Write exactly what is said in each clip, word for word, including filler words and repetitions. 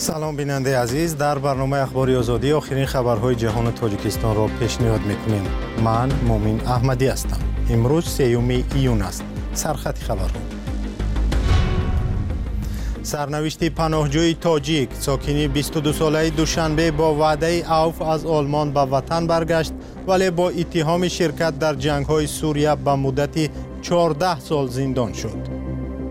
سلام بیننده عزیز، در برنامه اخباری آزادی آخرین خبرهای جهان تاجیکستان را پیشنهاد میکنیم. من مومین احمدی هستم. امروز سیوم ایون است. سرخط خبرها. سرنوشت پناهجوی تاجیک، ساکنی بیست و دو ساله دوشنبه با وعده عفو از آلمان به وطن برگشت، ولی با اتهام شرکت در جنگ‌های سوریه به مدت چهارده سال زندان شد.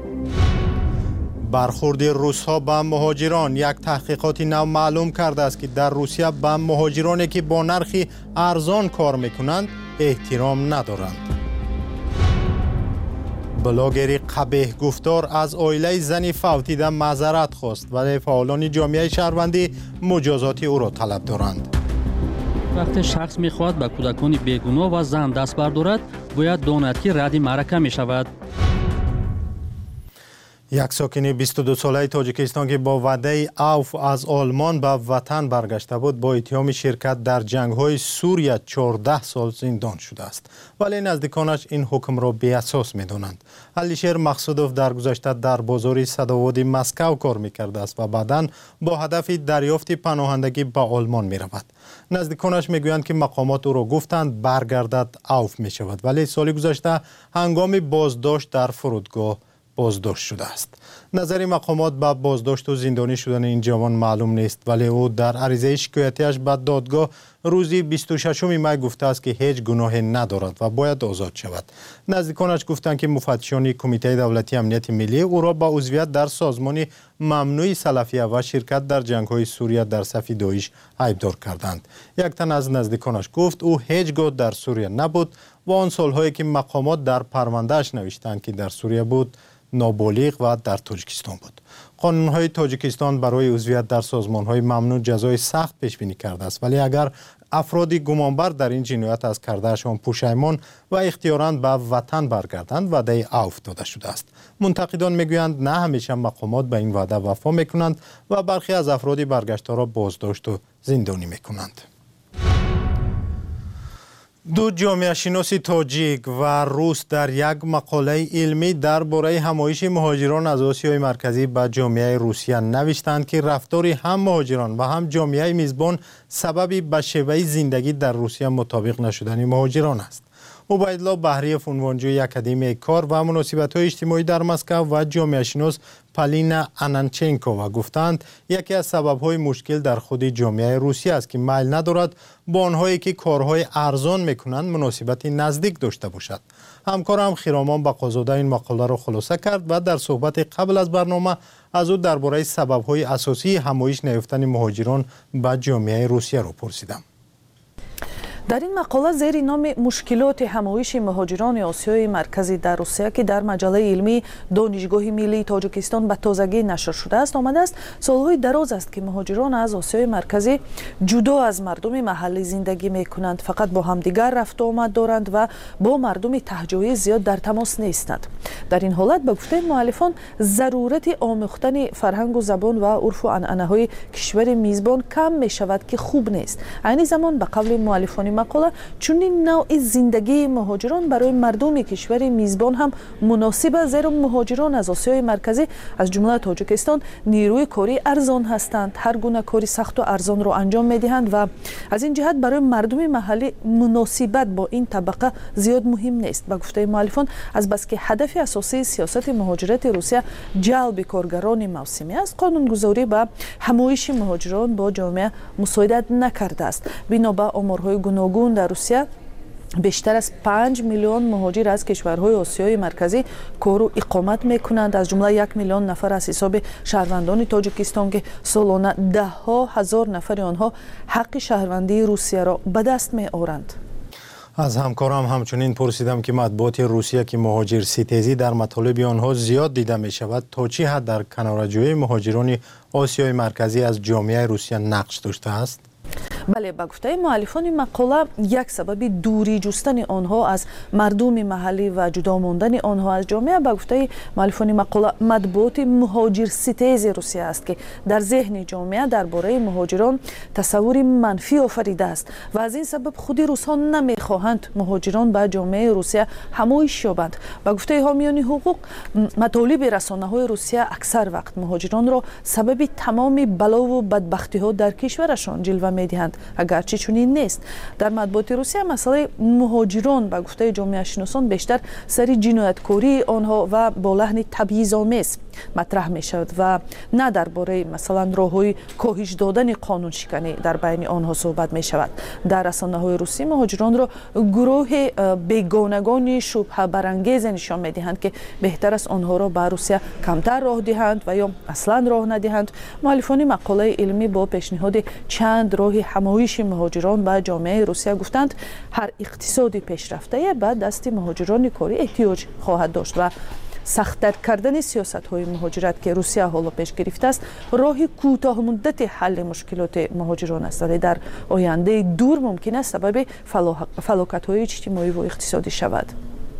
برخورد روس‌ها به مهاجران. یک تحقیقات نو معلوم کرده است که در روسیه به مهاجرانی که با نرخی ارزان کار میکنند احترام ندارند. بلاگر قبیح گفتار از عائله زنی فوتیده معذرت خواست، ولی فعالان جامعه شهروندی مجازات او را طلب دارند. وقتی شخص میخواهد به کودکان بیگناه و زن دست بردارد، باید داند که رد معرکه میشود. یک ساکن بیست و دو ساله تاجیکستان که با وعده عفو از آلمان به وطن برگشته بود، با اتهام شرکت در جنگ‌های سوریه چهارده سال زندان شده است، ولی نزدیکانش این حکم را بی اساس می‌دانند. علیشیر مقصودوف در گذشته در بازار صداواد مسکو کار می‌کرده است و بعداً با هدف دریافت پناهندگی به آلمان می‌رود. نزدیکانش می‌گویند که مقامات او را گفتند برگردد عفو می‌شود، ولی سال گذشته هنگام بازداشت در فرودگاه بازداشت شده است. نظر مقامات به بازداشت و زندانی شدن این جوان معلوم نیست، ولی او در عریضه شکایتیش به دادگاه روزی بیست و ششم می گفته است که هیچ گناهی ندارد و باید آزاد شود. نزدیکانش گفتند که مفتشان کمیته دولتی امنیت ملی او را با عضویت در سازمان ممنوع سلفیه و شرکت در جنگ‌های سوریه در صف داعش ایبدار کردند. یک تن از نزدیکانش گفت او هیچگاه در سوریه نبود و آن سالهایی که مقامات در پروندهش نوشتند که در سوریه بود نابالغ و در تاجیکستان بود. قانون‌های تاجیکستان برای عضویت در سازمان‌های ممنوع جزای سخت پیش بینی کرده است، ولی اگر افرادی گمانبر در این جنایت از کردهشان پشیمان و اختیاراً به وطن برگردند، وعده عفو داده شده است. منتقدان میگویند نه همیشه مقامات به این وعده وفا میکنند و برخی از افرادی برگشته را بازداشت و زندانی میکنند. دو جامعه شناس تاجیک و روس در یک مقاله علمی درباره همایش مهاجران از آسیای مرکزی به جامعه روسیه نوشتند که رفتار هم مهاجران و هم جامعه میزبان سببی به شیوه زندگی در روسیه مطابق نشدن مهاجران است. عبیدالله بهریف، عنوانجوی اکادمی کار و مناسبت‌های اجتماعی در مسکو و جامعه شناس پالینا آنانچنکووا گفتند یکی از سبب‌های مشکل در خود جامعه روسیه است که میل ندارد با آنهایی که کارهای ارزان میکنند مناسبت نزدیک داشته باشد. همکارم خیرامان بقازاده این مقاله را خلاصه کرد و در صحبت قبل از برنامه از او درباره سبب‌های اساسی همایش نیفتن مهاجران به جامعه روسیه را پرسیدم. در این مقاله زیر نام مشکلات همایش مهاجران آسیای مرکزی در روسیه که در مجله علمی دانشگاه ملی تاجیکستان به تازگی نشر شده است آمده است سالهای دراز است که مهاجران از آسیای مرکزی جدا از مردم محلی زندگی می کنند، فقط با همدیگر رفت و آمد دارند و با مردم تهجوی زیاد در تماس نیستند. در این حالت به گفته مؤلفان ضرورت آموختن فرهنگ و زبان و عرف و عنعنه‌های کشور میزبان کم می شود که خوب نیست. عین زمان به قول مؤلفان مقاله چنین نوع زندگی مهاجران برای مردم کشور میزبان هم مناسب است، زیرا مهاجران از آسیای مرکزی از جمله تاجیکستان نیروی کاری ارزان هستند، هر گونه کاری سخت و ارزان را انجام میدهند و از این جهت برای مردم محلی مناسبت با این طبقه زیاد مهم نیست. به گفته مؤلفان از بس که هدف اساسی سیاست مهاجرت روسیه جلب کارگران موسمی است، قانونگذاری به همایش مهاجران با جامعه مساعدت نکرده است. بنابر آمارهای گوناگون در روسیه بیشتر از پنج میلیون مهاجر از کشورهای آسیای مرکزی کار و اقامت میکنند، از جمله یک میلیون نفر از حساب شهروندان تاجیکستان که سالانه ده ها هزار نفر آنها حق شهروندی روسیه را به دست می آورند. از همکارم هم همچنین پرسیدم که مطبوعات روسیه که مهاجر ستیزی در مطالب آنها زیاد دیده می شود تا چه حد در کناره‌جویی مهاجران آسیای مرکزی از جامعه روسیه نقش داشته است؟ бале ба гуфтаи муаллифони мақола як сабаби дурӣ ҷустани онҳо аз мардуми маҳаллӣ ва ҷудо мондани онҳо аз ҷомеа ба гуфтаи муаллифони мақола матбуоти муҳоҷирситези русия аст ки дар зеҳни ҷомеа дар бораи муҳоҷирон тасаввури манфӣ офаридааст ва аз ин сабаб худи русҳо намехоҳанд муҳоҷирон ба ҷомеаи русия ҳамоиш ёбанд. ба гуфтаи ҳомиёни ҳуқуқ, матолиби расонаҳои русия аксар вақт муҳоҷиронро сабаби тамоми балову бадбахтиҳо дар кишварашон ҷилва медиҳанд, агарчи чунин нест. дар матбуоти русия масъалаи муҳоҷирон ба гуфтаи ҷомеашиносон бештар сари ҷинояткории онҳо ва бо лаҳни табъизомез матраҳ мешавад ва на дар бораи масалан роҳҳои коҳиш додани қонуншиканӣ дар байни онҳо суҳбат мешавад. дар расонаҳои русӣ муҳоҷиронро гурӯҳи бегонагони шубҳабарангезе нишон медиҳанд ки беҳтар аст онҳоро ба русия камтар роҳ диҳанд ва ё аслан роҳ надиҳанд. муаллифони мақолаи илмӣ бо пешниҳоди чанд роҳи ҳамоиши муҳоҷирон ба ҷомеаи русия гуфтанд ҳар иқтисоди пешрафтае ба дасти муҳоҷирони корӣ эҳтиёҷ хоҳад дошт ва сахттар кардани сиёсатҳои муҳоҷират ки русия ҳоло пеш гирифтааст роҳи кӯтоҳмуддати ҳалли мушкилоти муҳоҷирон аст, вале дар ояндаи дур мумкин аст сабаби фалокатҳои иҷтимоиву иқтисодӣ шавад.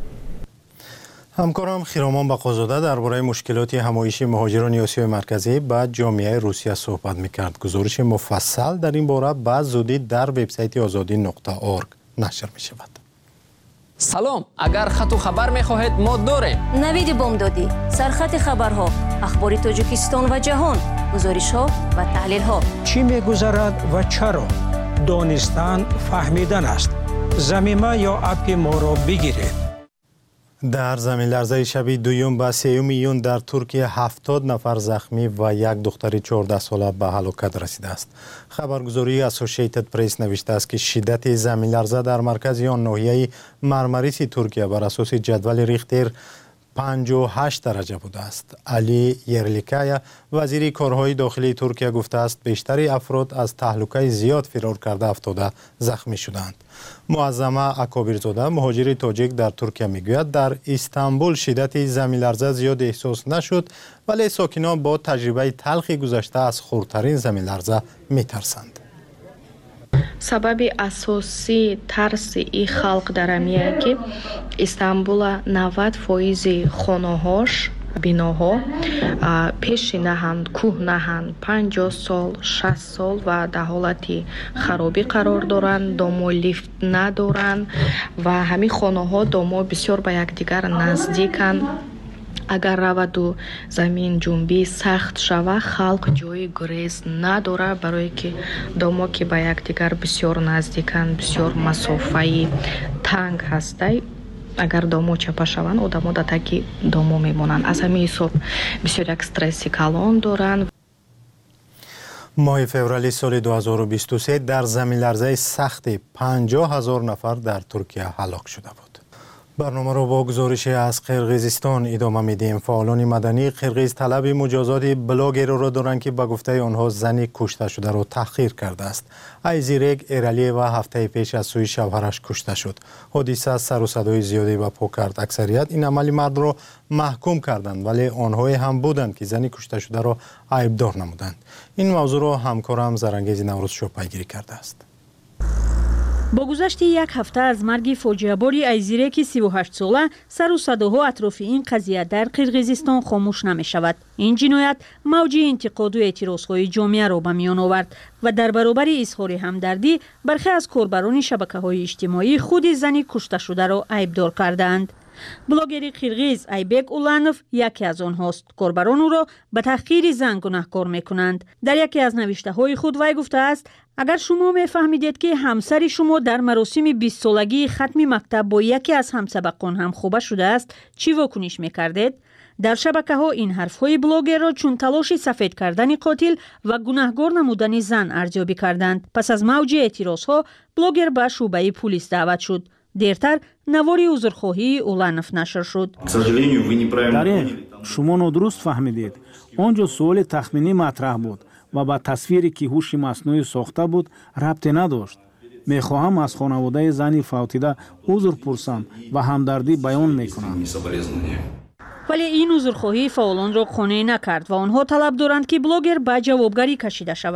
ҳамкорам хиромон бақозода дар бораи мушкилоти ҳамоиши муҳоҷирони осиёи марказӣ ба ҷомеаи русия суҳбат мекард. гузориши муфассал дар ин бора ба зудӣ дар вебсайти озодӣ нуқта орг нашр мешавад. салом, агар хату хабар мехоҳед мо дорем. навиди бомдодӣ, сархати хабарҳо, ахбори Тоҷикистон ва ҷаҳон, гузоришҳо ва таҳлилҳо. чӣ мегузарад ва чаро? донистан фаҳмидан аст. замима ё апи моро бигиред. дар заминларзаи шаби дуюм ба сеюми июн дар Туркия ҳафтод нафар захмӣ ва як духтари чордаҳ сола ба ҳалокат расидааст. хабаргузории Associated Press навиштааст ки шиддати заминларза дар маркази он ноҳияи Мармариси Туркия бар асоси ҷадвали Рихтер панҷоҳу ҳашт дараҷа будааст. Али Ерликая, вазири корҳои дохилии Туркия, гуфтааст бештари афрод аз таҳлукаи зиёд фирор карда афтода захмӣ шуданд. муаззама Акобирзода, муҳоҷири тоҷик дар Туркия, мегӯяд дар Истанбул шиддати заминларза зиёд эҳсос нашуд, вале сокинон бо таҷрибаи талхи гузашта аз хурдтарин заминларза метарсанд. сабаби асосии тарси и халқ дар амие ки Истанбула навад фоизи хонаҳош биноҳо пеши наҳанд, кӯҳ наҳанд, панҷоҳ сол, шаст сол ва дар ҳолати харобӣ қарор доранд, домо лифт надоранд ва ҳамин хонаҳо домо бисёр ба якдигар наздиканд. агар раваду замин ҷунбӣ сахт шава, халқ ҷои гурез надора, барое ки домо ки ба якдигар бисёр наздиканд, бисёр масофаи танг ҳастай, агар домо чапа шаванд, одамо дар таги домо мемонанд. аз ҳамин ҳисоб бисёр як стресси калон доранд. моҳи феврали соли ду ҳазору бисту се дар заминларзаи сахти панҷоҳ ҳазор нафар дар Туркия ҳалок шуда буд. барномаро бо гузориши аз Қирғизистон идома медиҳем. фаъолони маданӣ қирғиз талаби муҷозоти блогерро доранд ки ба гуфтаи онҳо зани кушта шударо таҳқир кардааст. Айзирек Эралиева ҳафтаи пеш аз сӯи шавҳараш кушта шуд. ҳодиса сару садои зиёде ба по кард. аксарият ин амали мардро маҳкум карданд, вале онҳое ҳам буданд ки зани кушта шударо айбдор намуданд. ин мавзӯъро ҳамкорам Зарангези Наврӯзшо пайгирӣ кардааст. бо гузашти як ҳафта аз марги фоҷиабори Айзиреки сиву ҳашт сола, сару садоҳо атрофи ин қазия дар Қирғизистон хомӯш намешавад. ин ҷиноят мавҷи интиқоду эътирозҳои ҷомеаро ба миён овард ва дар баробари изҳори ҳамдардӣ бархе аз корбарони шабакаҳои иҷтимоӣ худи зани кушташударо айбдор карданд. блогери қирғиз Айбек Уланов яке аз онҳост. корбарон ӯро ба таҳқири зан гунаҳкор мекунанд. дар яке аз навиштаҳои худ вай гуфтааст: агар шумо мефаҳмидед ки ҳамсари шумо дар маросими бистсолагии хатми мактаб бо яке аз ҳамсабақон ҳамхоба шудааст, чӣ вокуниш мекардед? дар шабакаҳо ин ҳарфҳои блогерро чун талоши сафед кардани қотил ва гунаҳгор намудани зан арзёбӣ карданд. пас аз мавҷи эътирозҳо, блогер ба шӯъбаи пулис даъват шуд. дертар навори узрхоҳии Уланов нашр шуд. дареғ, шумо нодуруст фаҳмидед. он ҷо суоли тахминӣ матраҳ буд ва ба тасвире ки ҳуши маснӯӣ сохта буд рабте надошт. мехоҳам аз хонаводаи зани фавтида узр пурсам ва ҳамдардӣ баён мекунам. вале ин узрхоҳӣ фаъолонро қонеъ накард ва онҳо талаб доранд ки блогер ба ҷавобгарӣ кашида шавад.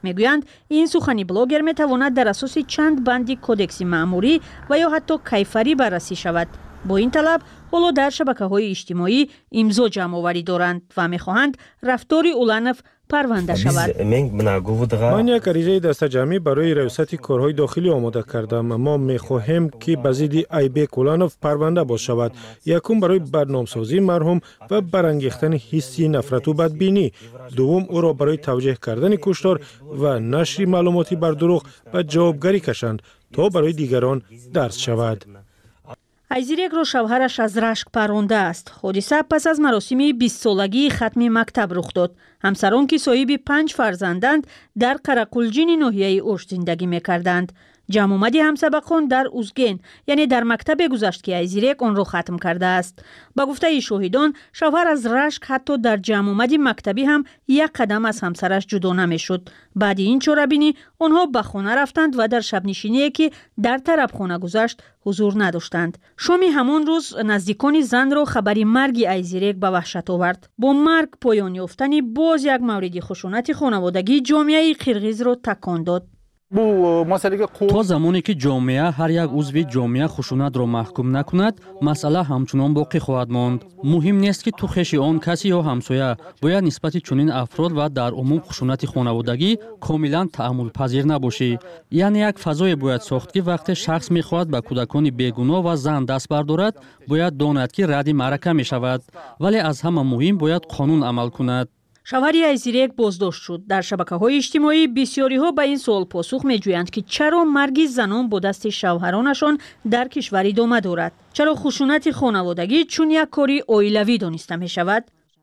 میگویند این سخنی بلاگر میتواند در اساس چند بندی کودکس معمولی و یا حتی کیفری بررسی شود. با این طلب حالا در شبکه‌های اجتماعی امضا جمع‌آوری دارند و می‌خواهند رفتار اولانف پرونده شود. من یک عریضه دسته‌جمعی برای ریاست کارهای داخلی آماده کردم. ما می‌خواهیم که به ضد ایبک اولانف پرونده باز شود. یکم برای بدنامسازی مرحوم و برانگیختن حسی نفرت و بدبینی، دوم او را برای توجیه کردن کشتار و نشر معلوماتی بر دروغ به جوابگری کشند تا برای دیگران درس شود. айзирек ро шавҳараш аз рашк парондааст. ҳодиса пас аз маросими бист солагии хатми мактаб рух дод. ҳамсарон ки соҳиби панҷ фарзанданд дар қарақулҷини ноҳияи ош зиндагӣ мекарданд. ҷамъомади ҳамсабақон дар узген, яъне дар мактабе гузашт ки айзирек онро хатм кардааст. ба гуфтаи шоҳидон, шавҳар аз рашк ҳатто дар ҷамъомади мактабӣ ҳам як қадам аз ҳамсараш ҷудо намешуд. баъди ин чорабинӣ онҳо ба хона рафтанд ва дар шабнишиние ки дар тарабхона гузашт ҳузур надоштанд. шоми ҳамон рӯз наздикони занро хабари марги айзирек ба ваҳшат овард. бо марг поён ёфтани боз як мавриди хушунати хонаводагӣ ҷомеаи қирғизро такон дод. то замоне ки ҷомеа ҳар як узви ҷомеа хушунатро маҳкум накунад, масъала ҳамчунон боқӣ хоҳад монд. муҳим нест ки ту хеши он касе ё ҳамсоя бояд нисбати чунин афрод ва дар умум хушунати хонаводагӣ комилан таъаммулпазир набошӣ. яъне як фазое бояд сохт ки вақте шахс мехоҳад ба кӯдакони бегуноҳ ва зан даст бардорад, бояд донад ки радди маърака мешавад, вале аз ҳама муҳим бояд қонун амал кунад. шавҳари айзирек боздошт шуд. дар шабакаҳои иҷтимоӣ бисёриҳо ба ин суол посух меҷӯянд ки чаро марги занон бо дасти шавҳаронашон дар кишвар идома дорад. чаро хушунати хонаводагӣ чун як кори оилавӣ дониста мешавад?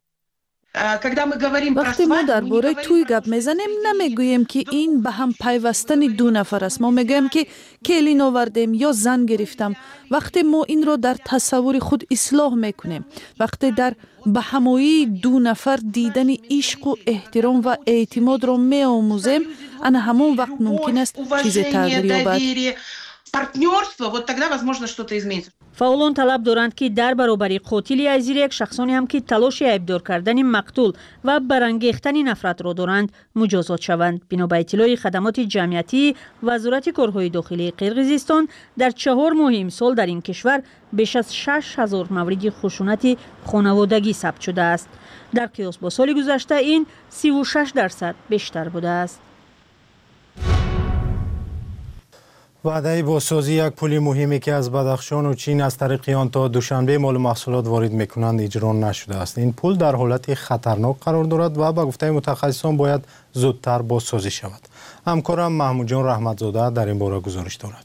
вақте мо дар бораи тӯй гап мезанем, намегӯем ки ин ба ҳам пайвастани ду нафар аст. мо мегӯем ки келин овардем ё зан гирифтам. вақте мо инро дар тасаввури худ ислоҳ мекунем, вақте дар ба ҳамоии ду нафар дидани ишқу эҳтиром ва эътимодро меомӯзем, ана ҳамон вақт мумкин аст чизе тағйир ёбад. фаъолон талаб доранд ки дар баробари қотили айзирек шахсоне ҳам ки талоши айбдор кардани мақтул ва барангехтани нафратро доранд муҷозот шаванд. бино ба иттилои хадамоти ҷамъиятии вазорати корҳои дохилии қирғизистон, дар чаҳор моҳи имсол дар ин кишвар беш аз шаш ҳазор мавриди хушунати хонаводагӣ сабт шудааст. дар қиёс бо соли гузашта ин сиву шаш дарсад бештар будааст. ваъдаи бозсозии як пули муҳиме ки аз Бадахшону Чин аз тариқи он то Душанбе молу маҳсулот ворид мекунанд иҷро нашудааст. ин пул дар ҳолати хатарнок қарор дорад ва ба гуфтаи мутахассисон бояд зудтар бозсозӣ шавад. ҳамкорам Маҳмудҷон Раҳматзода дар ин бора гузориш дорад.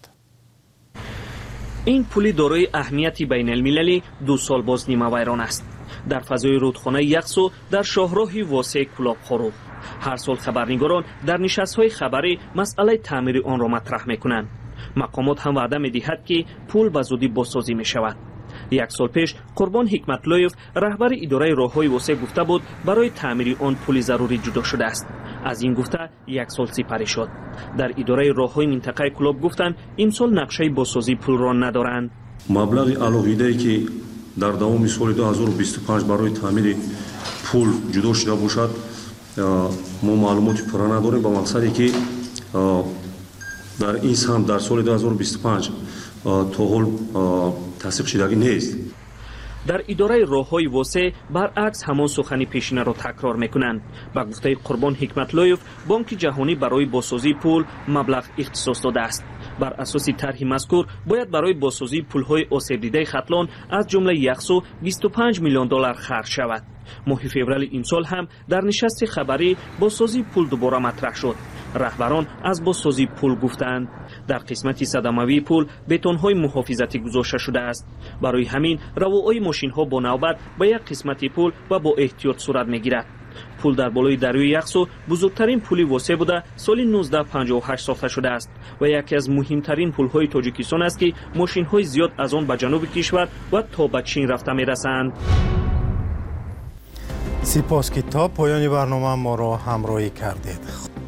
ин пули дорои аҳамияти байналмилалӣ ду сол боз нимавайрон аст. дар фазои рудхонаи Яхсу дар шоҳроҳи восеъ Кулобхорух ҳар сол хабарнигорон дар нишастҳои хабарӣ масъалаи таъмири онро матраҳ мекунанд. мақомот ҳам ваъда медиҳад ки пул ба зудӣ бозсозӣ мешавад. як сол пеш Қурбон Ҳикматлоев раҳбари идораи роҳҳои восеъ гуфта буд барои таъмири он пули зарурӣ ҷудо шудааст. аз ин гуфта як сол сипарӣ шуд. дар идораи роҳҳои минтақаи Кулоб гуфтанд имсол нақшаи бозсозии пулро надоранд. маблағи алоҳидае ки дар давоми соли ду ҳазору бисту панҷ барои таъмири пул ҷудо шуда бошад, мо маълумоти пурра надорем ба мақсаде ки дар ин самт дар соли ду ҳазору бисту панҷ то ҳол тасдиқ шудагӣ нест. дар идораи роҳҳои восеъ баръакс ҳамон сухани пешинаро такрор мекунанд. ба гуфтаи Қурбон Ҳикматлоев, Бонки ҷаҳонӣ барои бозсозии пул маблағ ихтисос додааст. бар асоси тарҳи мазкур бояд барои бозсозии пулҳои осебдидаи хатлон аз ҷумлаи Яхсу бисту панҷ миллион доллар харҷ шавад. моҳи феврали имсол ҳам дар нишасти хабарӣ бозсозии пул дубора матраҳ шуд. раҳбарон аз бозсозии пул гуфтанд. дар қисмати садамавии пул бетонҳои муҳофизатӣ гузошта шудааст. барои ҳамин равоҳои мошинҳо бо навбат ба як қисмати пул ва бо эҳтиёт сурат мегирад. пул дар болои дарёи Яхсу бузургтарин пули восеъ буда соли нуздаҳ панҷоҳу ҳашт сохта шудааст ва яке аз муҳимтарин пулҳои Тоҷикистон аст ки мошинҳои зиёд аз он ба ҷануби кишвар ва то ба Чин рафта мерасанд. сипос ки то поёни барнома моро ҳамроҳӣ кардед.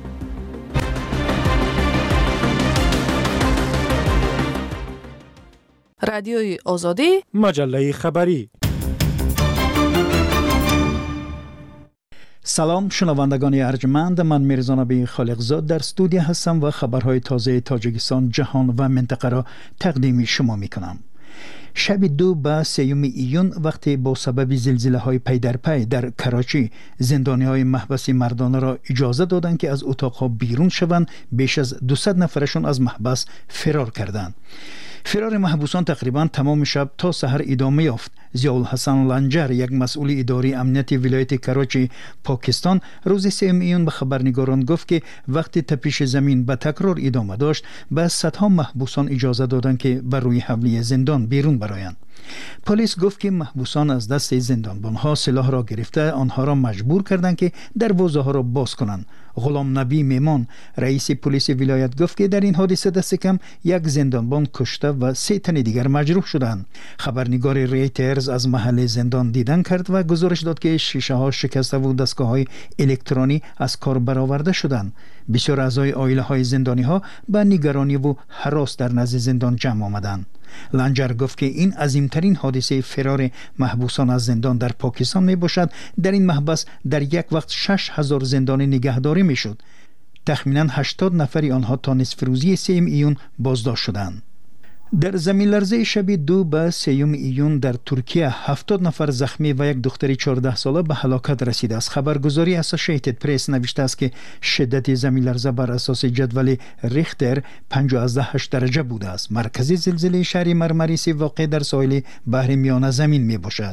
радиои озодӣ, маҷаллаи хабарӣ. سلام شنوندگان ارجمند، من میرزا نبی خالقزاد در استودیو هستم و خبرهای تازه تاجیکستان، جهان و منطقه را تقدیم شما میکنم. شب دو به سیوم ایون وقتی با سبب زلزله های پی در پی در کراچی زندانی های محبس مردانه را اجازه دادند که از اتاق ها بیرون شوند، بیش از دویست نفرشون از محبس فرار کردند. فرار محبوسان تقریبا تمام شب تا سحر ادامه یافت. ضیاءالحسن لنجر، یک مسئول اداری امنیت ولایت کراچی پاکستان، روز سوم ایون به خبرنگاران گفت که وقتی تپش زمین به تکرار ادامه داشت به صدها محبوسان اجازه دادند که بر روی حولی زندان بیرون برآیند. پلیس گفت که محبوسان از دست زندانبانها سلاح را گرفته آنها را مجبور کردند که دروازه ها را باز کنند. غلام نبی میمان، رئیس پلیس ولایت، گفت که در این حادثه دست کم یک زندانبان کشته و سه تن دیگر مجروح شدند. خبرنگار ریترز از محل زندان دیدن کرد و گزارش داد که شیشه ها شکسته و دستگاه های الکترونی از کار برآورده شدند. بسیار اعضای عائله های زندانی ها به نگرانی و هراس در نزد زندان جمع آمدند. لنجر گفت که این عظیمترین حادثه فرار محبوسان از زندان در پاکستان می باشد. در این محبس در یک وقت شش هزار زندانی نگهداری می شد. تخمینا هشتاد نفری آنها تا نصف روزی سوم ایون بازداشت شدند. در زمین لرزه شب دو به سوم ایون در ترکیه هفتاد نفر زخمی و یک دختر چهارده ساله به هلاکت رسیده است. خبرگزاری اسوسییتد پرس نوشته است که شدت زمین لرزه بر اساس جدول ریختر پنجاه و هشت درجه بوده است. مرکز زلزله شهر مرمریسی واقع در ساحل بحر میانه زمین می باشد.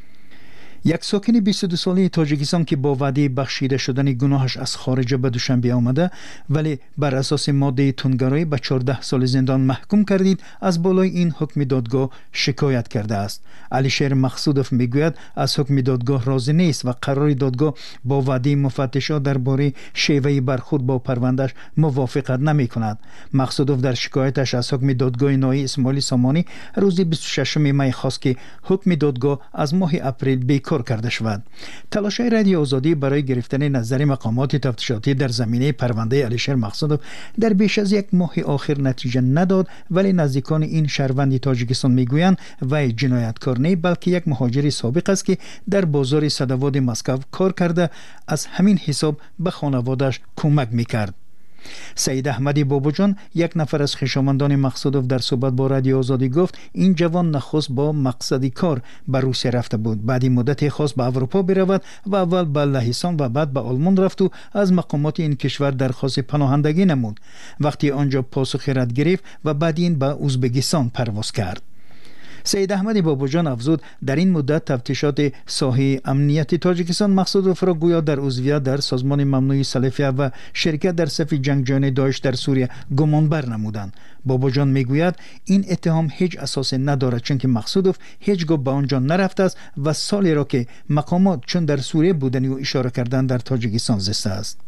یک ساکن بیست و دو ساله تاجیکستان که با وعده بخشیده شدن گناهش از خارج به دوشنبه آمده ولی بر اساس ماده تندگرایی به چهارده سال زندان محکوم کردید، از بالای این حکم دادگاه شکایت کرده است. علیشیر مقصودوف میگوید از حکم دادگاه راضی نیست و قرار دادگاه با وعده مفتشان درباره شیوه برخورد با پروندهش موافقت نمی کند. مقصودوف در شکایتش از حکم دادگاه نهایی اسماعیل سامانی روز بیست و ششم می خواست که حکم دادگاه از ماه اپریل بیکار کرده شود. تلاش‌های رادیو آزادی برای گرفتن نظر مقامات تفتیشاتی در زمینه پرونده علیشیر مقصودوف در بیش از یک ماه آخر نتیجه نداد، ولی نزدیکان این شهروند تاجیکستان میگویند وی جنایتکار نه بلکه یک مهاجر سابق است که در بازار صدواد مسکو کار کرده، از همین حساب به خانواده‌اش کمک میکرد. سید احمدی باباجان، یک نفر از خویشاوندان مقصودوف، در صحبت با رادیو آزادی گفت این جوان نخست با مقصدی کار به روسیه رفته بود، بعدی مدت خاص به اروپا برود و اول به لهستان و بعد به آلمان رفت و از مقامات این کشور درخواست پناهندگی نمود. وقتی آنجا پاسخ رد گرفت و بعد این به ازبکستان پرواز کرد. سید احمدی باباجان افزود در این مدت تفتیشات ساحه امنیت تاجیکستان مقصودوف را گویا در عضویت در سازمان ممنوع سلفیه و شرکت در صف جنگجویان داعش در سوریه گمانبر نمودند. باباجان میگوید این اتهام هیچ اساس ندارد، چون که مقصودوف هیچگاه به آنجا نرفته است و سالی را که مقامات چون در سوریه بودنی و اشاره کردن در تاجیکستان زیسته است.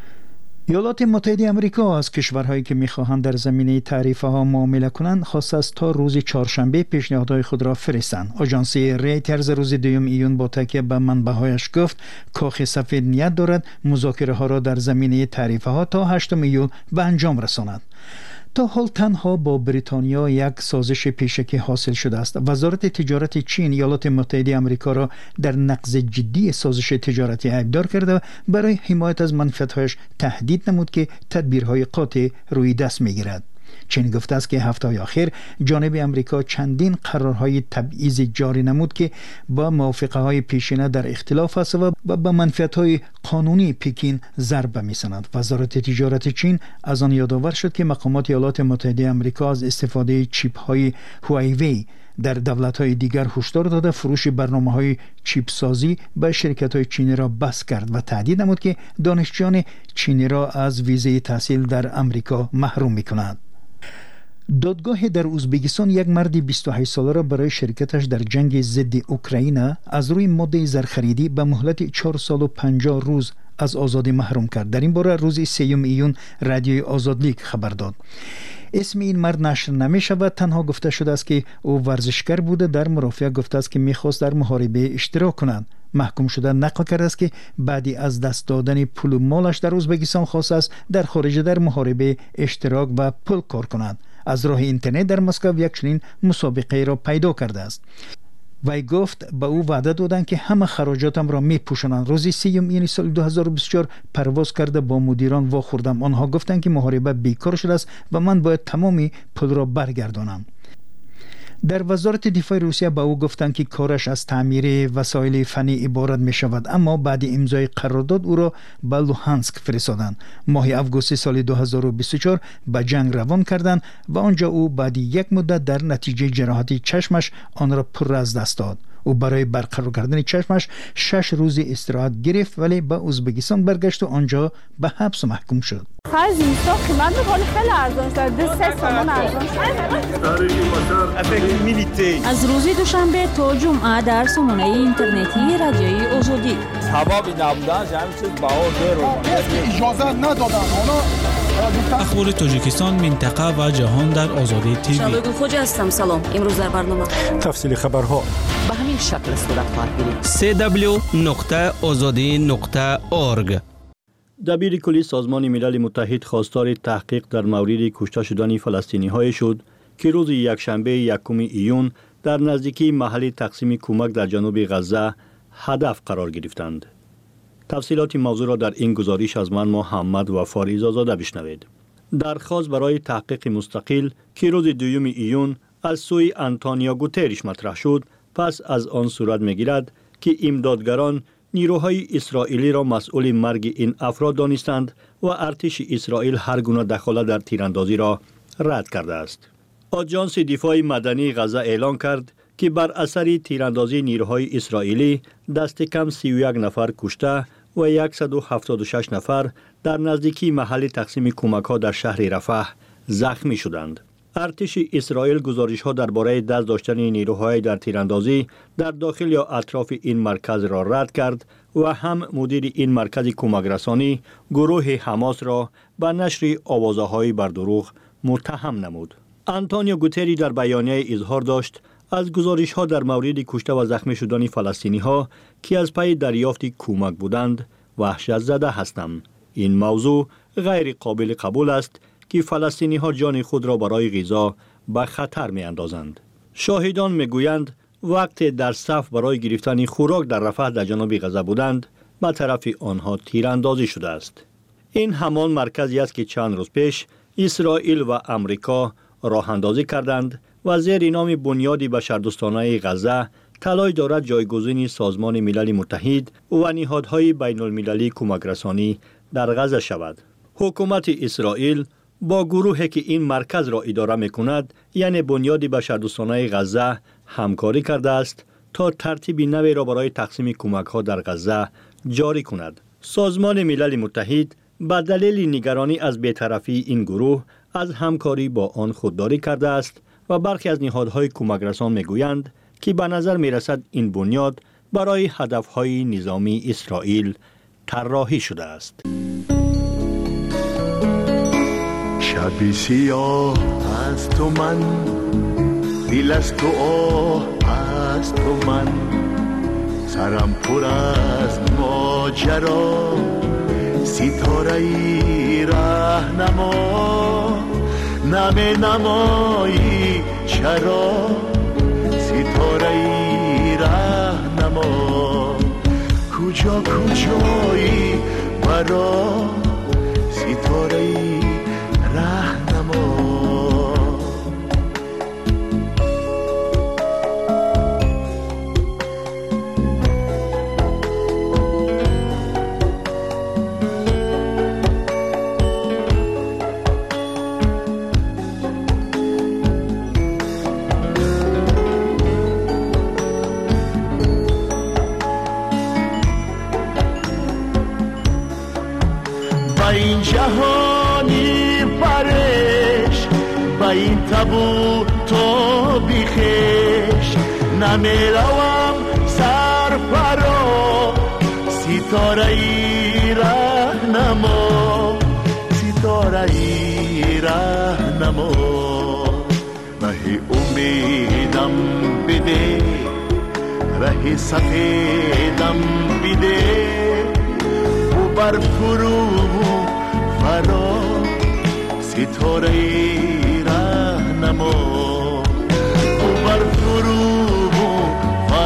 ایالات متحده آمریکا از کشورهایی که می‌خواهند در زمینه تعرفه ها معامله کنند خواست است تا روز چهارشنبه پیشنهادهای خود را فرستند. آژانسی ریترز روز دوم ایون با تکیه به منبع‌هایش گفت کاخ سفید نیت دارد مذاکره ها را در زمینه تعرفه ها تا هشتم ایون به انجام رساند. تا حال تنها با بریتانیا یک سازش پیشکی حاصل شده است. وزارت تجارت چین ایالات متحده آمریکا را در نقض جدی سازش تجارتی ایبدار کرده، برای حمایت از منفعت‌هایش تهدید نمود که تدبیرهای قاطع روی دست می‌گیرد. چین گفته است که هفته اخیر جانب امریکا چندین قرارهای تبعیض جاری نمود که با موافقه های پیشینه در اختلاف است و با منفعت های قانونی پکین ضربه می‌زند. وزارت تجارت چین از آن یادآور شد که مقامات ایالات متحده آمریکا از استفاده چیپ های هوایوی در دولت‌های دیگر هشدار داده فروش برنامه‌های چیپ سازی به شرکت‌های چینی را بس کرد و تهدید نمود که دانشجویان چینی را از ویزه تحصیل در آمریکا محروم می‌کند. دادگاه در ازبکستان یک مرد بیست و هشت ساله را برای شرکتش در جنگ ضد اوکراین از روی ماده زرخریدی به مهلت چهار سال و پنجاه روز از آزادی محروم کرد. در این باره روز سوم ایون رادیوی آزادلیک خبر داد. اسم این مرد نشر نمی شود، تنها گفته شده است که او ورزشکار بوده. در مرافعه گفته است که میخواست در محاربه اشتراک کند. محکوم شده نقل کرده است که بعدی از دست دادن پول و مالش در ازبکستان خواست است در خارج در محاربه اشتراک و پول کار کند. از راه اینترنت در مسکو یک چنین مسابقه را پیدا کرده است. وی گفت به او وعده دادند که همه خراجاتم را میپوشانند. روز سوم این سال دو هزار و بیست و چهار پرواز کرده با مدیران واخوردم. آنها گفتند که محاربه بیکار شده است و من باید تمامی پول را برگردانم. در وزارت دفاع روسیه به او گفتند که کارش از تعمیر وسایل فنی عبارت می شود، اما بعد امضای قرارداد او را به لوهانسک فرستادند. ماه آگوست سال دو هزار و بیست و چهار به جنگ روان کردند و آنجا او بعد یک مدت در نتیجه جراحت چشمش آن را پر از دست داد. او برای برقرار کردن چشمش شش روز استراحت گرفت، ولی به ازبکستان برگشت و آنجا به حبس محکوم شد. خرج اینستا قیمت می‌کنه خیلی ارزان شد. دو سه تومان ارزان شد. از روز دوشنبه تا جمعه در سامانه اینترنتی رادیوی آزادی. سببی نبودنش همین چیز بها زیر اجازه ندادن. اونا اخبار تاجیکستان، منطقه و جهان در آزادی تیوی. شبگو خوجا هستم. سلام. امروز در برنامه تفصیل خبرها به همین شکل صورت خواهد گرفت. سه دبلیو نقطه آزادی نقطه اورگ. دبیر کلی سازمان ملل متحد خواستار تحقیق در مورد کشته شدن فلسطینی‌های شد که روز یکشنبه یکم ایون در نزدیکی محل تقسیم کمک در جنوب غزه هدف قرار گرفتند. تفصیلات موضوع را در این گزارش از من محمد و فاریزاده بشنوید. درخواست برای تحقیق مستقل که روز دوم ایون از سوی آنتونیو گوترش مطرح شد، پس از آن صورت می‌گیرد که امدادگران نیروهای اسرائیلی را مسئول مرگ این افراد دانستند و ارتش اسرائیل هر گونه دخالت در تیراندازی را رد کرده است. آژانس دفاع مدنی غزه اعلام کرد که بر اثر تیراندازی نیروهای اسرائیلی دست کم سی و یک نفر کشته و صد و هفتاد و شش نفر در نزدیکی محل تقسیم کمک‌ها در شهر رفح زخمی شدند. ارتش اسرائیل گزارش‌ها درباره دست داشتن نیروهای در تیراندازی در داخل یا اطراف این مرکز را رد کرد و هم مدیر این مرکز کمک رسانی گروه حماس را به نشر آوازه‌های بر دروغ متهم نمود. آنتونیو گوتری در بیانیه اظهار داشت از گزارش‌ها در مورد کشته و زخمی شدن فلسطینی‌ها که از پی دریافت کمک بودند وحشت زده هستم. این موضوع غیر قابل قبول است که فلسطینی‌ها جان خود را برای غذا به خطر می‌اندازند. شاهدان می‌گویند وقتی در صف برای گرفتن خوراک در رفح در جنوب غزه بودند، به طرف آنها تیراندازی شده است. این همان مرکزی است که چند روز پیش اسرائیل و آمریکا راه اندازی کردند و زیر نام بنیاد بشردوستانه غزه تلاش دارد جایگزین سازمان ملل متحد و نهادهای بین المللی کمک رسانی در غزه شود. حکومت اسرائیل با گروهی که این مرکز را اداره می‌کند، یعنی بنیاد بشردوستانه غزه، همکاری کرده است تا ترتیب نوی را برای تقسیم کمک‌ها در غزه جاری کند. سازمان ملل متحد به دلیل نگرانی از بی‌طرفی این گروه از همکاری با آن خودداری کرده است و برخی از نهادهای کمک رسان می‌گویند که به نظر می‌رسد این بنیاد برای هدف‌های نظامی اسرائیل طراحی شده است. شبی سیاه از تو من، دل از تو آه از تو من، سرم پر از ماجرا، ستاره ای رهنما، نمی نمایی چرا، ستاره ای رهنما، کجا کجایی برا، ستاره ای رهنما. با این جهانی برش، با این تبو تو بیخش، نمیروم سرفرا، ستاره ای رهنما، ستاره ای رهنما، ره امیدم بده، ره سفیدم بده، بر فرو فرا، ستاره رهنما، بر فرو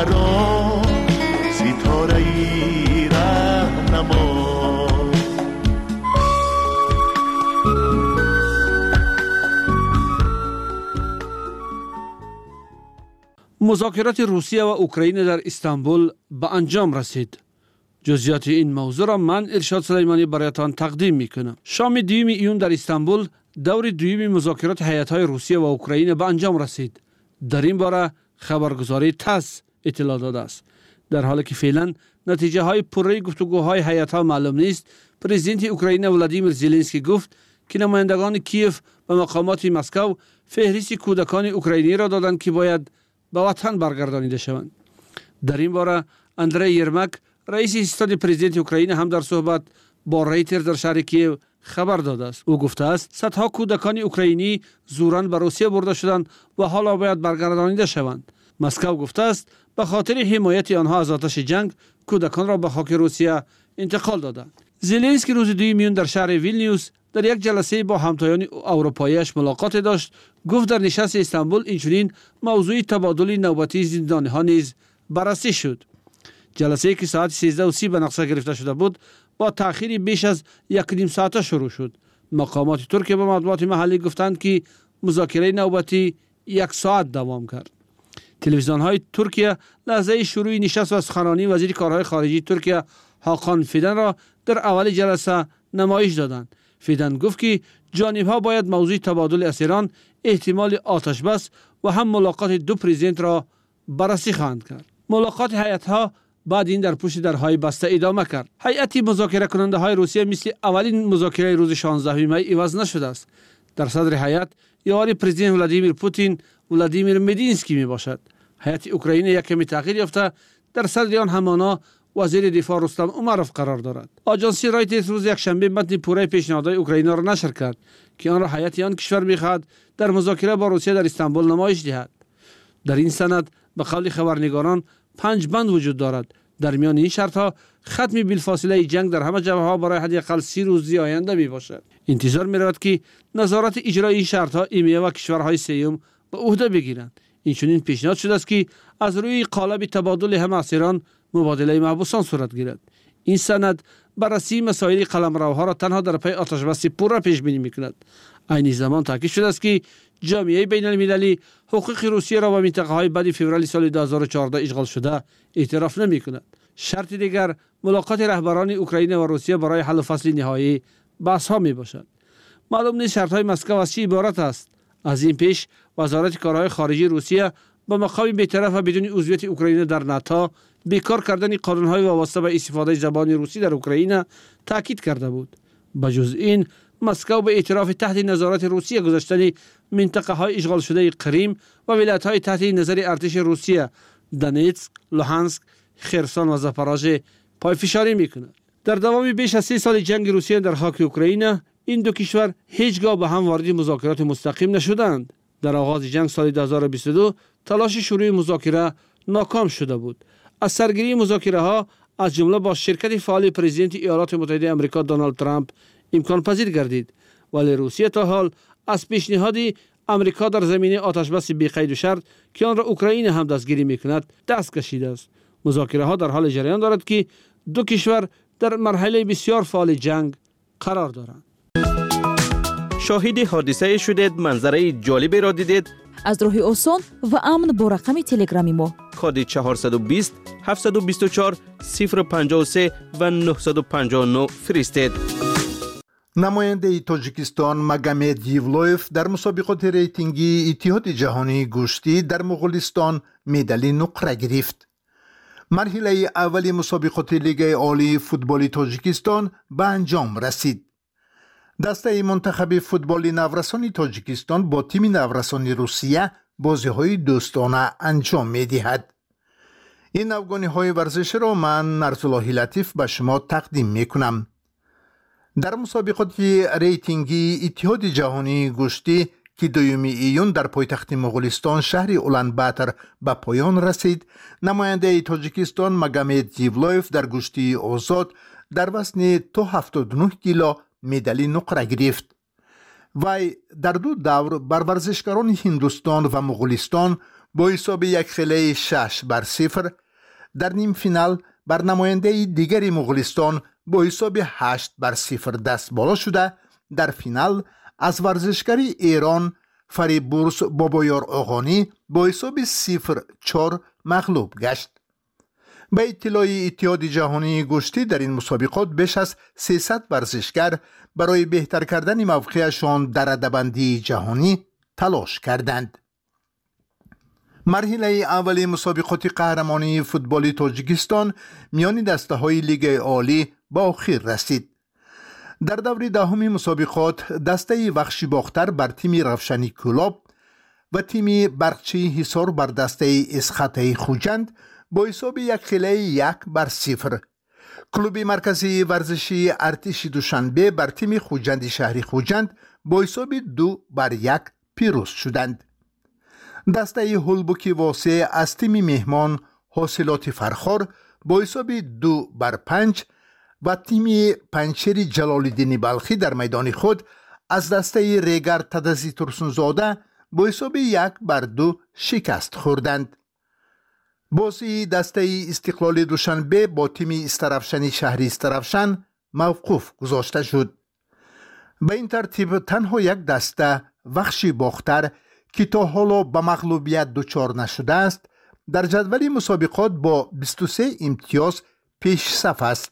مذاکرات روسیه و اوکراین در استانبول به انجام رسید. جزئیات این موضوع را من ارشاد سلیمانی برایتان تقدیم میکنم. شام دوم ایون در استانبول دور دوم مذاکرات هیئت‌های روسیه و اوکراین به انجام رسید. در این باره خبرگزاری تاس اطلاع داده است. در حالی که فعلا نتیجه های پره گفتگوهای هیئت‌ها معلوم نیست، پرزیدنت اوکراین ولادیمیر زلنسکی گفت که نمایندگان کیف و مقامات مسکو فهرست کودکان اوکراینی را دادند که باید به وطن برگردانیده شوند. در این باره اندری یرمک رئیس استاد پرزیدنت اوکراین هم در صحبت با ریتر در شهر کیف خبر داده است. او گفته است صدها کودکان اوکراینی زوراً به روسیه برده شدند و حالا باید برگردانیده شوند. مسکو گفته است به خاطر حمایت آنها از آتش جنگ کودکان را به خاک روسیه انتقال دادند. زلنسکی روز دوم میون در شهر ویلنیوس در یک جلسه با همتایان اروپایی‌اش ملاقات داشت. گفت در نشست استانبول اینچنین موضوع تبادل نوبتی زندانی‌ها نیز بررسی شد. جلسه‌ای که ساعت سیزده و سی به نقشه گرفته شده بود با تأخیر بیش از یک نیم ساعته شروع شد. مقامات ترکیه به مطبوعات محلی گفتند که مذاکره نوبتی یک ساعت دوام کرد. تلویزیون‌های ترکیه لحظه شروع نشست و سخنرانی وزیر کارهای خارجه ترکیه هاکان فیدن را در اول جلسه نمایش دادند. فیدن گفت که جانب‌ها باید موضوع تبادل اسیران، احتمال آتش بس و هم ملاقات دو پرزیدنت را بررسی خواهند کرد. ملاقات هیئت‌ها بعد این در پشت درهای بسته ادامه کرد. هیئت مذاکره کننده های روسیه مثل اولین مذاکره روز شانزدهم می عوض نشده است. در صدر هیئت یاری پرزیدنت ولادیمیر پوتین ولادیمیر مدینسکی می باشد. هیئت اوکراین یک کمی تغییر یافته در صدر آن همانا وزیر دفاع رستم امروف قرار دارد. آژانس رایترز روز یکشنبه متن پوره پیشنهادهای اوکراین را نشر کرد که آن را هیئت آن کشور می‌خواهد در مذاکره با روسیه در استانبول نمایش دهد. در این سند به قول خبرنگاران پنج بند وجود دارد. در میان این شرط‌ها ختم بلافاصله جنگ در همه جبهه‌ها برای حداقل سی روز آینده میباشد. انتظار می‌رود که نظارت اجرای این شرط‌ها ایمنی و کشورهای سوم به عهده بگیرند. اینچنین پیشنهاد شده است که از روی قالب تبادل هم اسیران مبادله محبوسان صورت گیرد. این سند بررسی مسائل قلمروها را تنها در پی آتش بس پوره پیش بینی می‌کند. عین زمان تاکید شده است که جامعه بین المللی حقوق روسیه را به منطقه‌های بعد فوریه سال دو هزار و چهارده اشغال شده اعتراف نمی‌کند. شرط دیگر ملاقات رهبران اوکراین و روسیه برای حل فصل نهایی بحث‌ها میباشد. معلوم نیست شرط‌های مسکو از چی عبارت است. از این پیش وزارت کارهای خارجه روسیه با مقام بی‌طرف و بدون عضویت اوکراین در ناتو بیکار کردن قانون‌های وابسته به استفاده زبان روسی در اوکراین تاکید کرده بود. بجز این مسکو به اعتراف تحت نظارت روسیه گذاشتن منطقه‌های اشغال شده کریم و ولایت‌های تحت نظر ارتش روسیه دونتسک، لوهانسک، خرسون و زاپاروژه پایفشاری می‌کند. در دوام بیش از سه سال جنگ روسیه در خاک اوکراین این دو کشور هیچگاه به هم وارد مذاکرات مستقیم نشدند. در آغاز جنگ سال دو هزار و بیست و دو تلاش شروع مذاکره ناکام شده بود. از سرگیری مذاکره ها از جمله با شرکت فعال پرزیدنت ایالات متحده آمریکا دونالد ترامپ امکان پذیر گردید، ولی روسیه تا حال از پیشنهاد آمریکا در زمینه آتش بس بی قید و شرط که آن را اوکراین هم دستگیری میکند دست کشیده است. مذاکره ها در حال جریان دارد که دو کشور در مرحله بسیار فعال جنگ قرار دارند. شاهد حادثه شدید، منظره جالبی را دیدید؟ از راه آسان و امن با رقم تلگرامی ما کد چهارصد و بیست هفتصد و بیست و چهار صفر پنجاه و سه و نهصد و پنجاه و نه فرستید. نماینده تاجیکستان مگامد یولویف در مسابقات ریتینگی اتحاد جهانی گوشتی در مغولستان مدال نقره گرفت. مرحله اولی مسابقات لیگ عالی فوتبال تاجیکستان به انجام رسید. دسته منتخب فوتبال نورسانی تاجیکستان با تیم نورسانی روسیه بازی‌های دوستانه انجام می‌دهد. این افغانی‌های ورزش را من نرسالله لطیف به شما تقدیم می‌کنم. در مسابقات ریتینگی اتحاد جهانی گشتی که دوم ایون در پایتخت مغولستان شهر اولانباتر به پایان رسید، نماینده تاجیکستان مگامد یولویف در گشتی آزاد در وزن تا هفتاد و نه کیلو مدال نقره گرفت. وی در دو دور بر ورزشکاران هندوستان و مغولستان با حساب یک خیلی شش بر صفر، در نیم فینال بر نماینده دیگری مغولستان با حساب هشت بر صفر دست بالا شده، در فینال از ورزشکاری ایران فریبورس بابایار آغانی با حساب صفر چهار مغلوب گشت. به اطلاع اتحاد جهانی گشتی در این مسابقات بیش از سیصد ورزشگر برای بهتر کردن موقعشان در رده‌بندی جهانی تلاش کردند. مرحله اول مسابقات قهرمانی فوتبال تاجیکستان میان دسته‌های لیگ عالی به آخر رسید. در دور دهم مسابقات دسته وخشی باختر بر تیم روشنی کلاب و تیم برقچی حصار بر دسته اسخطه خوجند با حساب یک خیلی یک بر صفر. کلوب مرکزی ورزشی ارتش دوشنبه بر تیم خوجند شهری خوجند با حساب دو بر یک پیروز شدند. دسته هولبوکی واسه از تیم مهمان حاصلات فرخار با حساب دو بر پنج و تیم پنچر جلال‌الدین بلخی در میدان خود از دسته ریگر تدزی ترسونزاده با حساب یک بر دو شکست خوردند. بازی دسته استقلال دوشنبه با تیم استرافشنی شهری استرافشن موقوف گذاشته شد. به این ترتیب تنها یک دسته وخشی باختر که تا حالا به مغلوبیت دچار نشده است در جدول مسابقات با بیست و سه امتیاز پیش صف است.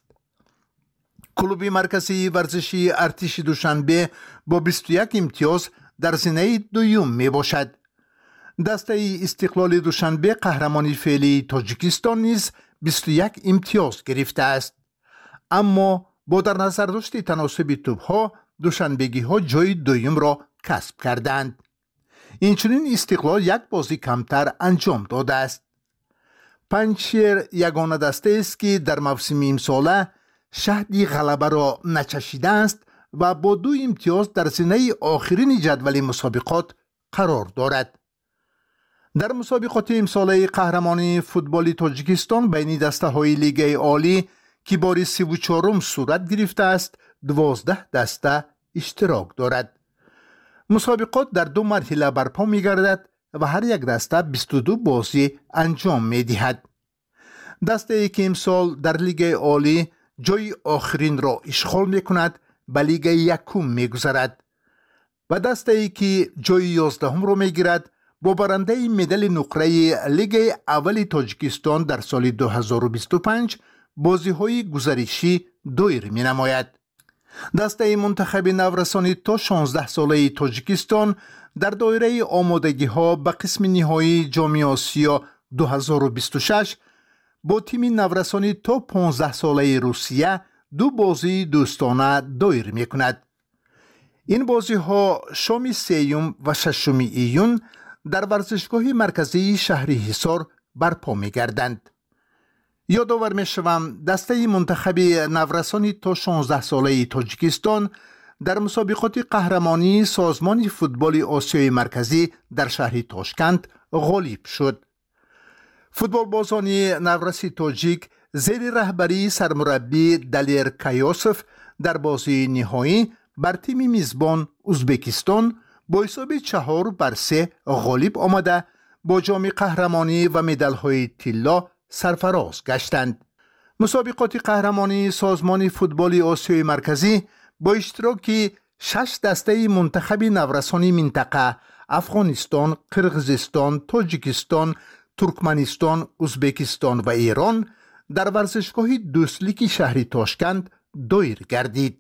کلوب مرکزی ورزشی ارتش دوشنبه با بیست و یک امتیاز در زینه دوم می باشد. دسته استقلال دوشنبه قهرمانی فعلی تاجیکستان نیز بیست و یک امتیاز گرفته است. اما با در نظر داشت تناسب توپ‌ها دوشنبگی ها جای دوم را کسب کردند. اینچنین استقلال یک بازی کمتر انجام داده است. پنچر یگانه دسته است که در موسم امساله شهدی غلبه را نچشیده است و با دو امتیاز در زینه آخرین جدول مسابقات قرار دارد. در مسابقات امساله قهرمانی فوتبال تاجیکستان بین دسته های لیگ عالی که بار سی و چهارم صورت گرفته است دوازده دسته اشتراک دارد. مسابقات در دو مرحله برپا می گردد و هر یک دسته بیست و دو بازی انجام می دهد. دسته ای که امسال در لیگ عالی جای آخرین را اشغال می کند به لیگ یکم می گذرد و دسته ای که جای یازدهم را می گیرد با برنده مدال نقره لیگ اول تاجیکستان در سال دو هزار و بیست و پنج بازی های گزارشی دایر می نماید. دسته منتخب نورسانی تا شانزده ساله تاجیکستان در دایره آمادگی ها به قسم نهایی جام آسیا دو هزار و بیست و شش با تیم نورسانی تا پانزده ساله روسیه دو بازی دوستانه دایر می کند. این بازی ها شام سیوم و ششم ایون در ورزشگاه مرکزی شهری حصار برپا می گردند. یادآور می شوم دسته منتخب نورسانی تا شانزده ساله تاجیکستان در مسابقات قهرمانی سازمان فوتبال آسیای مرکزی در شهر تاشکند غالب شد. فوتبال بازان نورسی تاجیک زیر رهبری سرمربی دلیر کایاسف در بازی نهایی بر تیم میزبان ازبکستان با حساب چهار بر سه غالب آمده با جام قهرمانی و مدال های طلا سرفراز گشتند. مسابقات قهرمانی سازمان فوتبال آسیای مرکزی با اشتراک شش دسته منتخب نورسانی منطقه افغانستان، قرقیزستان، تاجیکستان، ترکمنستان، ازبکستان و ایران در ورزشگاه دوستلیک شهری تاشکند دایر گردید.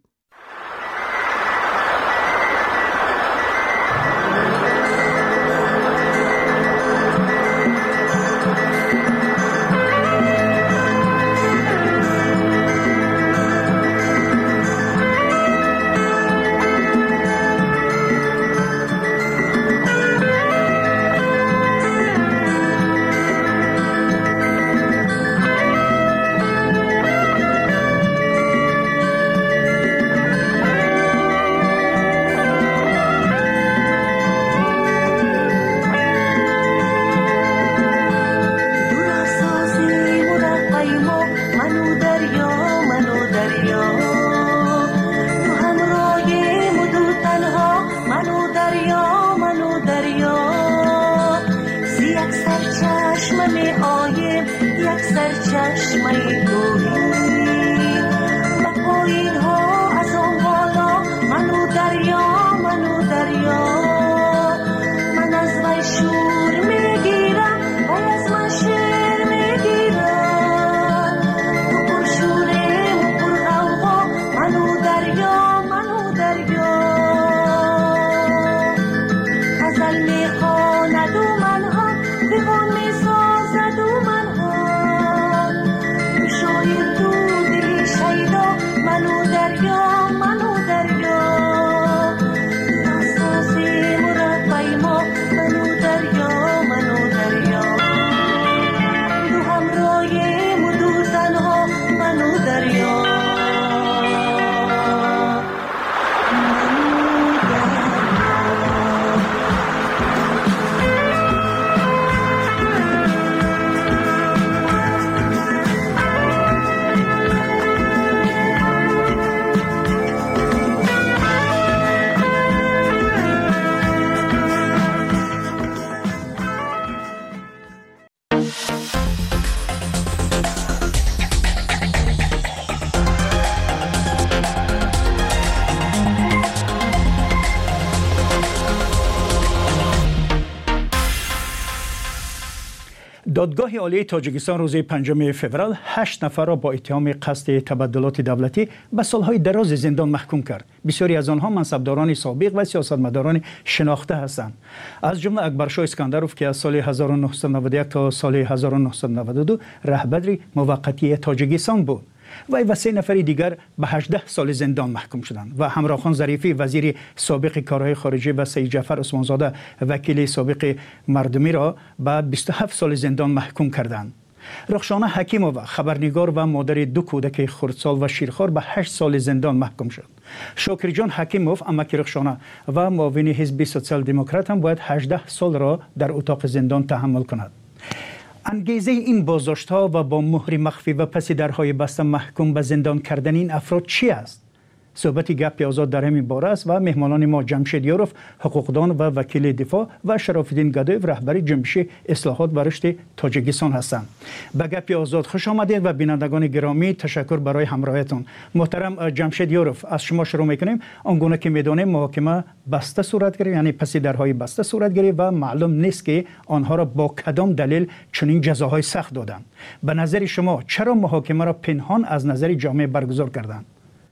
دادگاه عالی تاجیکستان روز پنجم فوریه هشت نفر را با اتهام قصد تبدلات دولتی به سالهای دراز زندان محکوم کرد. بسیاری از آنها منصبداران سابق و سیاستمداران شناخته هستند. از جمله اکبرشاه اسکندروف که از سال هزار و نهصد و نود و یک تا سال هزار و نهصد و نود و دو رهبر موقتی تاجیکستان بود. وی و سه نفر دیگر به هجده سال زندان محکوم شدند و همراهخان ظریفی وزیر سابق کارهای خارجه و سید جعفر عثمانزاده وکیل سابق مردمی را به بیست و هفت سال زندان محکوم کردند. رخشانه حکیمووا خبرنگار و مادر دو کودک خردسال و شیرخوار به هشت سال زندان محکوم شد. شاکرجان حکیموف امک رخشانه و معاون حزب سوسیال دموکرات هم باید هجده سال را در اتاق زندان تحمل کند. انگیزه این بازداشت‌ها و با مهر مخفی و پس درهای بسته محکوم به زندان کردن این افراد چی است؟ صحبت گپ آزاد در همین باره است و مهمانان ما جمشید یاروف حقوقدان و وکیل دفاع و شراف‌الدین گدایف رهبر جنبش اصلاحات و رشد تاجیکستان هستند. به گپ آزاد خوش آمدید و بینندگان گرامی تشکر برای همراهیتون. محترم جمشید یاروف، از شما شروع می‌کنیم. آنگونه که می‌دانیم محاکمه بسته صورت گرفت، یعنی پس درهای بسته صورت گرفت و معلوم نیست که آنها را با کدام دلیل چنین جزاهای سخت دادند. به نظر شما چرا محاکمه را پنهان از نظر جامعه برگزار کردند؟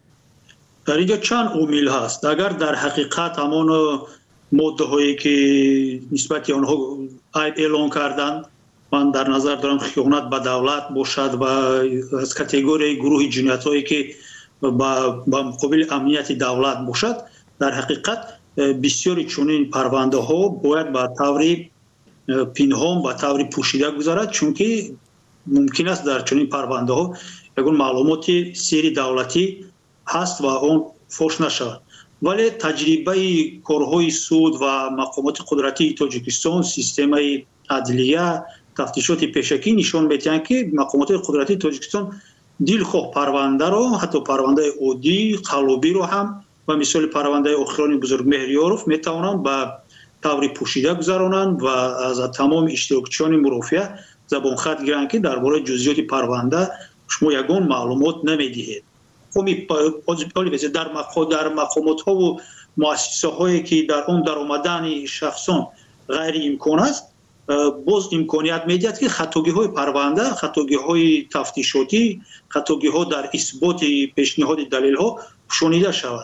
در اینجا چند عامل هست. اگر در حقیقت همان ماده هایی که نسبت آنها اعلان کردند، من در نظر دارم خیانت به دولت باشد و از کاتگوری گروه جنایت هایی که با مقابل امنیت دولت باشد، در حقیقت بسیاری چنین پرونده ها باید به طور پنهان به طور پوشیده گذرد، چون که ممکن است در چنین پرونده ها یگان معلومات سری دولتی هست و اون فوش نشود. ولی تجربه کارهای سود و مقامات قدرتی تاجیکستان، سیستم عدلیه، تفتیشات پیشکی نشان می‌دهند که مقامات قدرتی تاجیکستان دلخواه پرونده را، حتی پرونده عادی قلابی رو هم و مثال پرونده آخران بزرگ مهریاروف میتوانند به طور پوشیده گذرانند و از تمام اشتراکچیان مرافعه زبان خط گیرند که درباره جزئیات پرونده شما یگان معلومات نمیدهید. در در مقامات ها و مؤسسه هایی که در اون در آمدن شخصان غیر امکان است، باز امکانیت میدهد که خطاگی های پرونده، خطاگی های تفتیشاتی، خطاگی ها در اثبات پیشنهاد دلیل ها شنیده شود.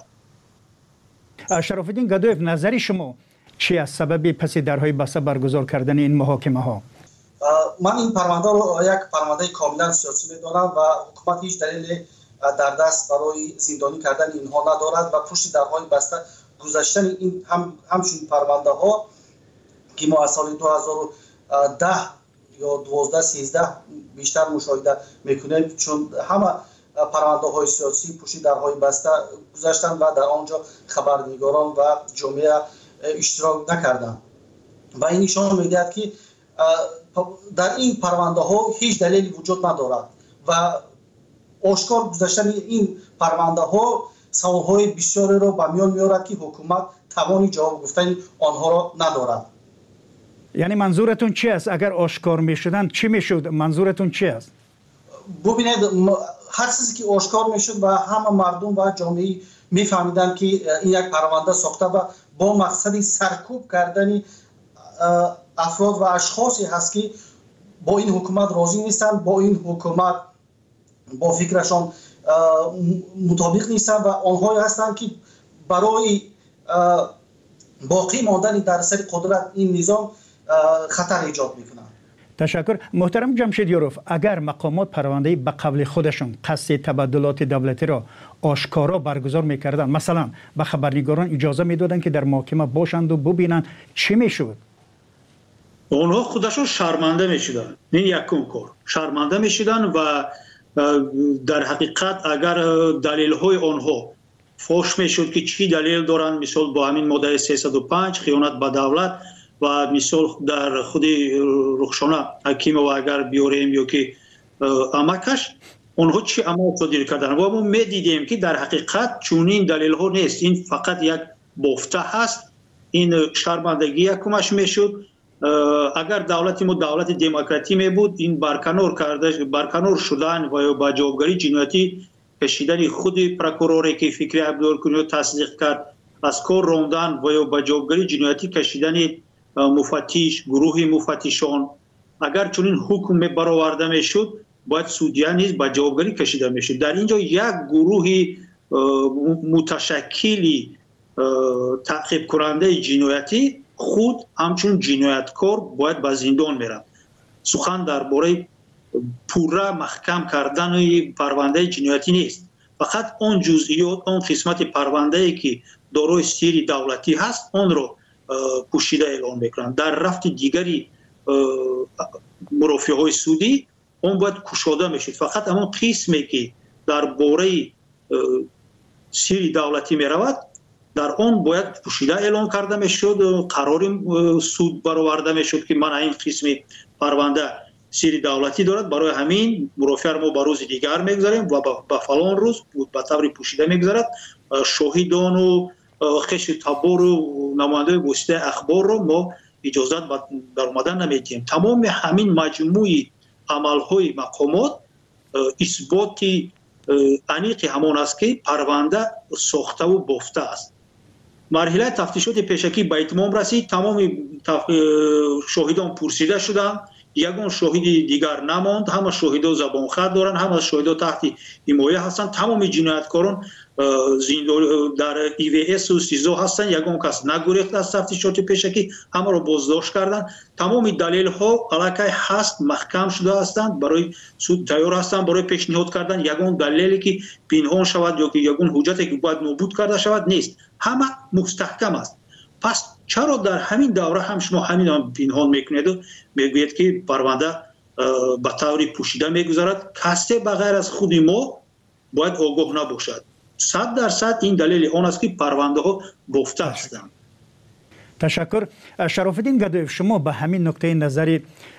شراف‌الدین گدایف، نظر شما چی از سبب پس درهای بسته برگزار کردن این محاکمه ها؟ من این پرونده رو یک پرونده کاملا سیاسی میدانم و حکومت هیچ دلیل در دست برای زندانی کردن اینها ندارد و پشت درهای بسته گذاشتن این هم همچون پرونده ها که ما از سال دو هزار و ده یا دوازده سیزده بیشتر مشاهده میکنیم، چون همه پرونده های سیاسی پشت درهای بسته گذاشتن و در آنجا خبرنگاران و جامعه اشتراک نکردند و این نشان میدهد که در این پرونده ها هیچ دلیلی وجود ندارد و آشکار گذاشتن این پرونده ها سوالهای بسیاری را به میان میارد که حکومت توانی جواب گفتن آنها را ندارد. یعنی منظورتون چی است؟ اگر آشکار میشدن چی میشد؟ منظورتون چی است؟ ببینید، هر چیزی که آشکار میشد و همه مردم و جامعه میفهمیدن که این یک پرونده ساخته و با مقصد سرکوب کردن افراد و اشخاصی هست که با این حکومت راضی نیستند، با این حکومت با فکرشان مطابق نیستند و آنهایی هستند که برای باقی ماندن در سر قدرت این نظام خطر ایجاد میکنند. تشکر. محترم جمشید یاروف، اگر مقامات پرونده به قبل خودشون قصد تبدلات دولتی را آشکارا برگزار میکردن، مثلا به خبرنگاران اجازه میدادن که در محاکمه باشند و ببینند، چی میشد؟ اونها خودشون شرمنده میشدن. این یکم کار شرمنده میشدن و در حقیقت اگر دلیل های آنها فوش میشد که چی دلیل دارن، مثال با همین ماده سیصد و پنج خیانت به دولت و مثال در خود رخشانه حکیم و اگر بیاریم یا که امکش آنها چی عمل صادر کردن و ما میدیدیم که در حقیقت چونین دلیل ها نیست، این فقط یک بافته هست. این شرمندگی یکمش میشد. اگر دولت ما دولت دموکراتی می بود، این برکنار کرده برکنار شدن و با جوابگری جنایتی کشیدن خود پروکوروری که فکری عبدالکنی تصدیق کرد، از کار راندن و با جوابگری جنایتی کشیدن مفتش، گروه مفتشان اگر چنین حکم برآورده میشد باید سودیا نیز به جوابگری کشیده میشد. در اینجا یک گروه متشکلی تعقیب کننده جنایتی خود همچون جنایتکار باید به زندان میرن. سخن درباره پورا محکم کردن پرونده جنایتی نیست، فقط اون جزئیات، اون قسمت پرونده ای که دارای سیر دولتی هست اون رو پوشیده اعلام میکنن. در رفت دیگری مرافعه های سودی اون باید کشوده میشد. فقط همون قسمی که درباره سیر دولتی میرود در اون باید پوشیده اعلام کرده میشد، قرار سود برآورده میشد که من این قسم پرونده سیر دولتی دارد، برای همین مرافعه ما به روز دیگر میگذاریم و به فلان روز به طور پوشیده میگذارد. شاهدان و خش تبار و نماینده واسطه اخبار رو ما اجازت در اومدن نمیدیم. تمام همین مجموعی عملهای مقامات اثبات انیق همان است که پرونده ساخته و بافته است. مرحله تفتیشات پیشکی به اتمام رسید. تمام شاهدان پرسیده شدند، یگان شاهد دیگر نماند. همه شاهدان زبان خط دارند، همه شاهدان تحت حمایه هستند. تمام جنایتکاران در ای وی اس و سیزو هستند. یگان کس نگریخت از تفتیشات پیشکی، همه را بازداشت کردند. تمام دلیل ها علاقه هست محکم شده هستند، برای سود تیار هستند برای پیشنهاد کردن یگان دلیلی که پنهان شود یا که یگان حجتی که باید نابود کرده شود نیست. همه مستحکم است. پس چرا در همین دوره هم شما همین هم پنهان میکنید و میگوید که پرونده به طور پوشیده میگذارد؟ کسی بغیر از خود ما باید آگاه نباشد. صد درصد این دلیل آن است که پرونده ها بافته هستند. تشکر. شرف الدین گدایف، شما به همین نکته نظری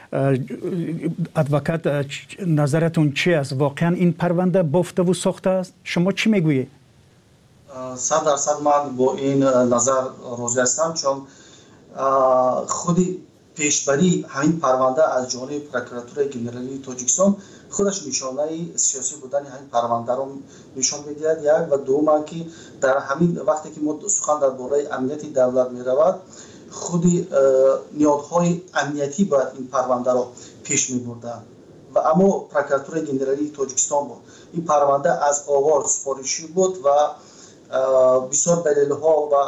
ادوکات نظرتون چی است؟ واقعا این پرونده بافته و ساخته است؟ شما چی میگویید؟ صد درصد من با این نظر راضی هستم، چون خودی پیشبری همین پرونده از جانب پروکراتور گنرالی تاجیکستان خودش نشانه سیاسی بودن همین پرونده رو نشان میدهد. یک و دوم که در همین وقتی که ما سخن درباره امنیت دولت میرود، خودی نیازهای امنیتی باید این پرونده رو پیش میبردن و اما پروکراتور گنرالی تاجیکستان بود. این پرونده از آغاز سفارشی بود و بسیار دلیل ها و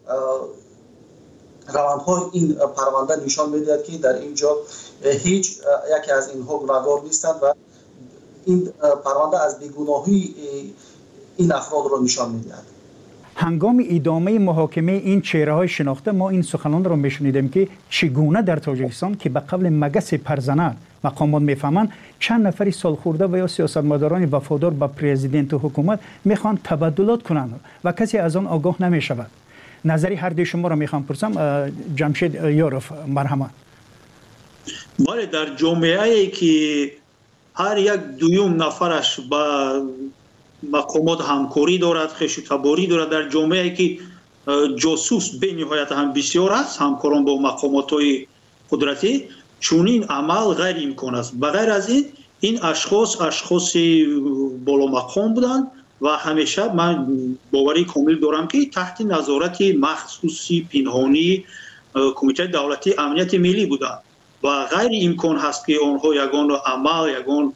روندهای این پرونده نشان میدهد که در اینجا هیچ یکی از اینها گناهکار نیستند و این پرونده از بیگناهی این افراد را نشان میدهد. هنگام ادامه محاکمه این چهره های شناخته ما این سخنان را میشنیدیم که چگونه در تاجیکستان که به قبل مگس پرزنر مقامات میفهمند چند نفری سالخورده و یا سیاستمداران وفادار به پرزیدنت و حکومت میخوان تبادلات کنند و کسی از آن آگاه نمیشود. نظری هر دوی شما را میخوام پرسم. جمشید یاروف، مرحمت. بله، در جامعه ای که هر یک دویم نفرش با مقامات همکاری دارد، خش و تباری دارد، در جامعه ای که جاسوس به نهایت هم بسیار است، همکاران با مقامات های قدرتی، چونین عمل غیر امکان است. بغیر از این این اشخاص اشخاص بالا مقام بودند و همیشه من باوری کامل دارم که تحت نظارت مخصوصی پنهانی کمیته دولتی امنیت ملی بودند و غیر امکان هست که آنها یگان عمل یگان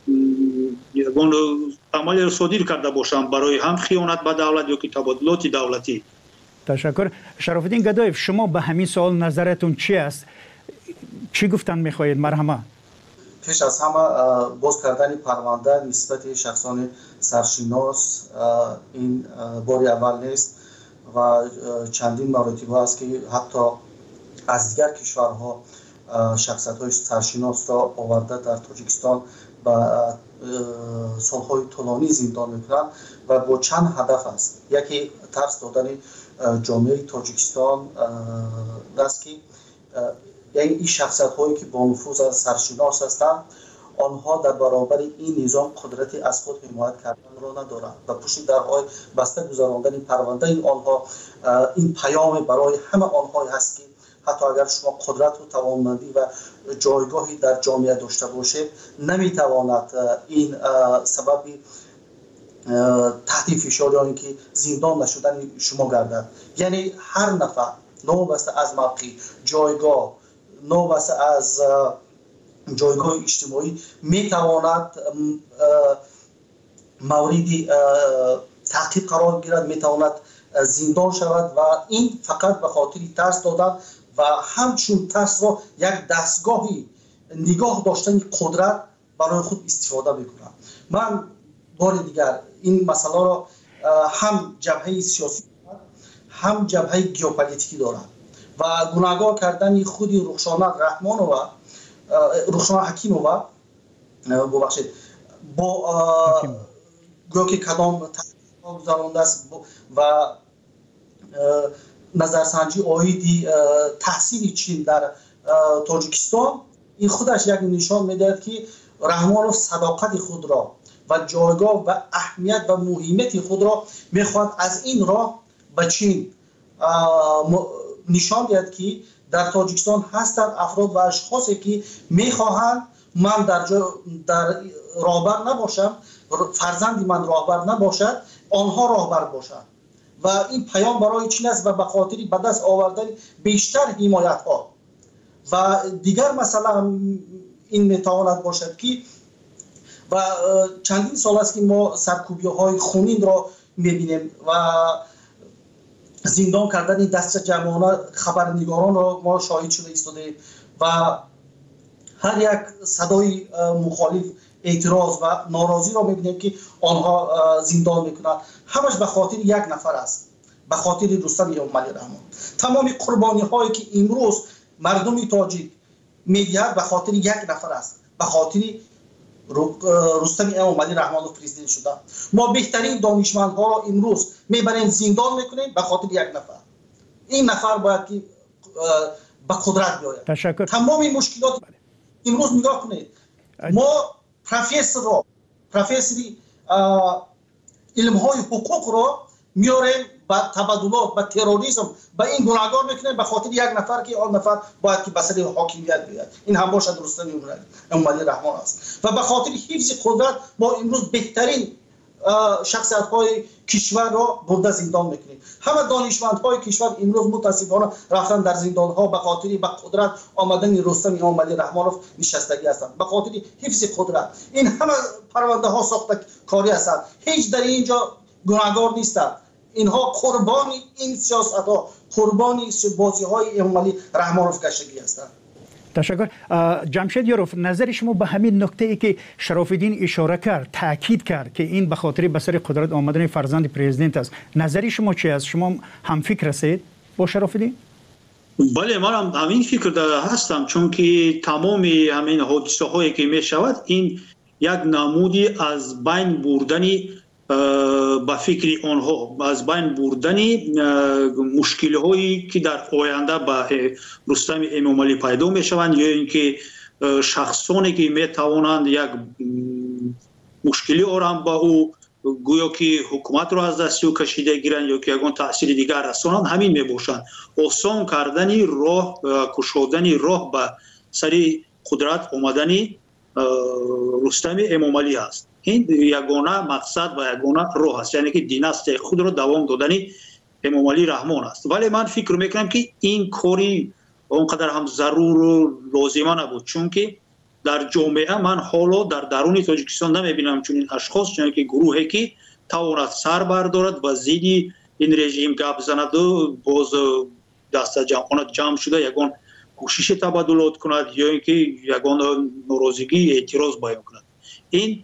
یگان عمل را صادر کرده باشند برای هم خیانت به دولت یا که تبادلات دولتی. تشکر. شرف الدین گدایف، شما به همین سوال نظرتون چی است؟ چی گفتن میخواهید؟ مرحمت. پیش از همه باز کردن پرونده نسبت شخصان سرشناس این باری اول نیست و چندین مراتب است که حتی از دیگر کشورها شخصیت‌های سرشناس را آورده در تاجیکستان و سالهای طولانی زندان میکنند و با چند هدف است. یکی ترس دادن جامعه تاجیکستان است که یعنی این شخصیت هایی که با نفوذ سرشناس هستند آنها در برابر این نظام قدرتی از خود حمایت کردن را ندارند و پشت درهای بسته گذراندن این پرونده این آنها این پیام برای همه آنها هست که حتی اگر شما قدرت و توانمندی و جایگاهی در جامعه داشته باشید نمیتواند این سبب تحت فشار یا اینکه زندان نشدن شما گردد. یعنی هر نفر نوبسته از موقع جایگاه، نوبسته از جایگاه اجتماعی میتواند مورد تعقیب قرار گیرد، میتواند زندان شود و این فقط به خاطر ترس دادن و همچون ترس را یک دستگاهی نگاه داشتن قدرت برای خود استفاده میکنند. من بار دیگر این مسئله را هم جبهه سیاسی هم جبهه ژئوپلیتیکی دارم و گناهکار کردن خود رخشانه رحمانوف رخشانه حکیموف ببخشید با گویا که کدام گذرانده است و نظرسنجی آیدی تحصیل چین در تاجیکستان، این خودش یک نشان میدهد که رحمانوف صداقت خود را و جایگاه و اهمیت و مهمیت خود را میخواد از این راه به چین نشان دهد که در تاجیکستان هستند افراد و اشخاصی که میخواهند من در در راهبر نباشم، فرزندی من راهبر نباشد، آنها راهبر باشند و این پیام برای چین است و به خاطر به دست آوردن بیشتر حمایت ها و دیگر مسئله این میتواند باشد که و چندین سال است که ما سرکوبی های خونین را میبینیم و زندان کردن دست جمعانه خبرنگاران را ما شاهد شده ایستاده و هر یک صدای مخالف اعتراض و ناراضی را میبینیم که آنها زندان میکنند. همش به خاطر یک نفر است، به خاطر رستم اموملی رحمان. تمام قربانی هایی که امروز مردم تاجیک میدهد به خاطر یک نفر است، به خاطر رستم اموملی رحمان پرزیدنت شده. ما بهترین دانشمندها را امروز میبریم زندان میکنیم به خاطر یک نفر. این نفر باید که به قدرت بیاید. تشکر. تمام مشکلات امروز نگاه کنید، ما پروفسور را پروفسوری علم های حقوق را میاریم با تبادلات با تروریسم با این گناهکار میکنیم به خاطر یک نفر که آن نفر باید که به سر حاکمیت بیاید. این هم باشد رستم اموملی رحمان است و به خاطر حفظ قدرت ما امروز بهترین شخصیت های کشور را برده زندان میکنیم. همه دانشمند های کشور امروز متاسفانه رفتن در زندان ها به خاطر به قدرت آمدن رستم اموملی رحمانوف نشستگی هستند، به خاطر حفظ قدرت. این همه پرونده ها ساخته کاری هستند، هیچ در اینجا گناهکار نیستند. اینها قربانی این سیاست ها، قربانی بازی های اموملی رحمانوف گشتگی هستند. تشکر. جمشید یاروف، نظر شما به همین نکته ای که شراف‌الدین اشاره کرد، تاکید کرد که این به خاطر به سر قدرت آمدن فرزند پرزیدنت است، نظری شما چی است؟ شما هم فکر هستید با شراف‌الدین؟ بله، من هم همین فکر هستم، چون که تمام همین حادثه هایی که می شود این یک نمودی از بین بردنی با فکر آنها، از بین بردنی مشکل هایی که در آینده با رستم اموملی پیدا می شوند یا اینکه شخصانی که می توانند یک مشکلی آرام با او گویا که حکومت را از دست او کشیده گیرند یا که یگان تأثیر دیگر رسانند، همین می باشند. آسان کردنی راه، کشودنی راه به سر قدرت آمدنی رستم اموملی است. این یگانه مقصد و یگانه راه است، یعنی که دیناستی خود را دوام دادنی اموملی رحمان است. ولی من فکر میکنم که این کاری اونقدر هم ضرور و لازمه نبود، چون که در جامعه من حالا در درون تاجیکستان نمیبینم چون این اشخاص، چون که گروهی که تواند سر بردارد و زیدی این رژیم گپ بزند و باز دست جمعانت جمع شده یگان کوشش تبادلات کند یا اینکه یگان ناراضگی اعتراض بیان کند. این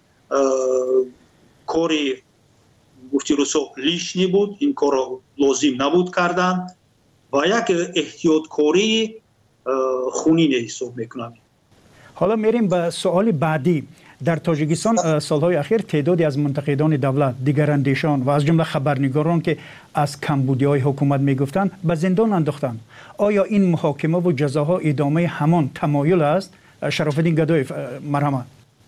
کاری گفتی رسو لیشنی بود، این کار را لازم نبود کردن و یک احتیاطکاری خونین حساب میکنم. حالا میریم به سوال بعدی. در تاجیکستان سالهای اخیر تعدادی از منتقدان دولت، دیگراندیشان و از جمله خبرنگاران که از کمبودی‌های حکومت میگفتند به زندان انداختند. آیا این محاکمه و جزاها ادامه همان تمایل است؟ شراف‌الدین گدایف، مرحمت.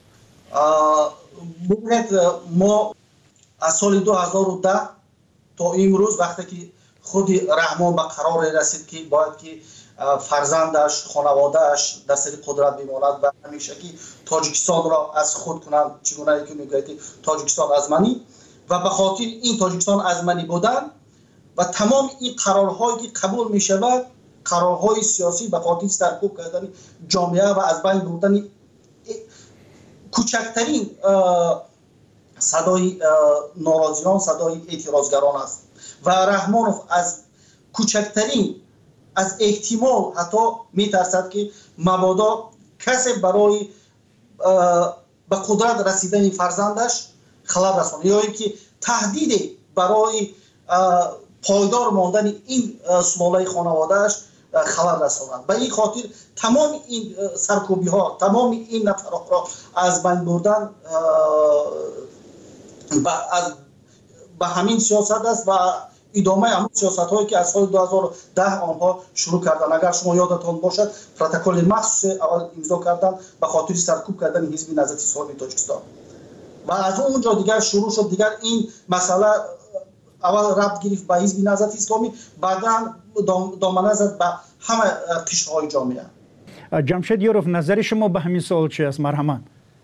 ببینید، ما از سال دو هزار و ده تا امروز وقتی که خود رحمان به قرار رسید که باید که فرزندش، خانوادهش در سر قدرت بماند و همیشه که تاجیکستان را از خود کنند، چگونه که میگه که تاجیکستان از منی و به خاطر این تاجیکستان از منی بودن و تمام این قرارهایی که قبول می شود، قرارهای سیاسی به خاطر سرکوب کردن جامعه و از بین بردن کوچکترین صدای ناراضیان، صدای اعتراضگران است و رحمانوف از کوچکترین از احتمال حتی میترسد که مبادا کسی برای به قدرت رسیدن فرزندش خلل رساند یا اینکه تهدید برای پایدار ماندن این سلاله خانوادهش خلل رساند. به این خاطر تمام این سرکوبی ها، تمام این نفرات را از بین بردن به همین سیاست است و ادامه همون سیاست هایی که از سال دو هزار و ده آنها شروع کردن. اگر شما یادتان باشد پروتکل مخصوص اول امضا کردن به خاطر سرکوب کردن حزب نهضت اسلامی تاجیکستان و از اونجا دیگر شروع شد. دیگر این مسئله اول ربط گرفت به حزب نهضت اسلامی، بعدا دامنه زد به همه قشرهای جامعه. جمشید یوروف، نظر شما به همین سوال چی است؟ مرحمت.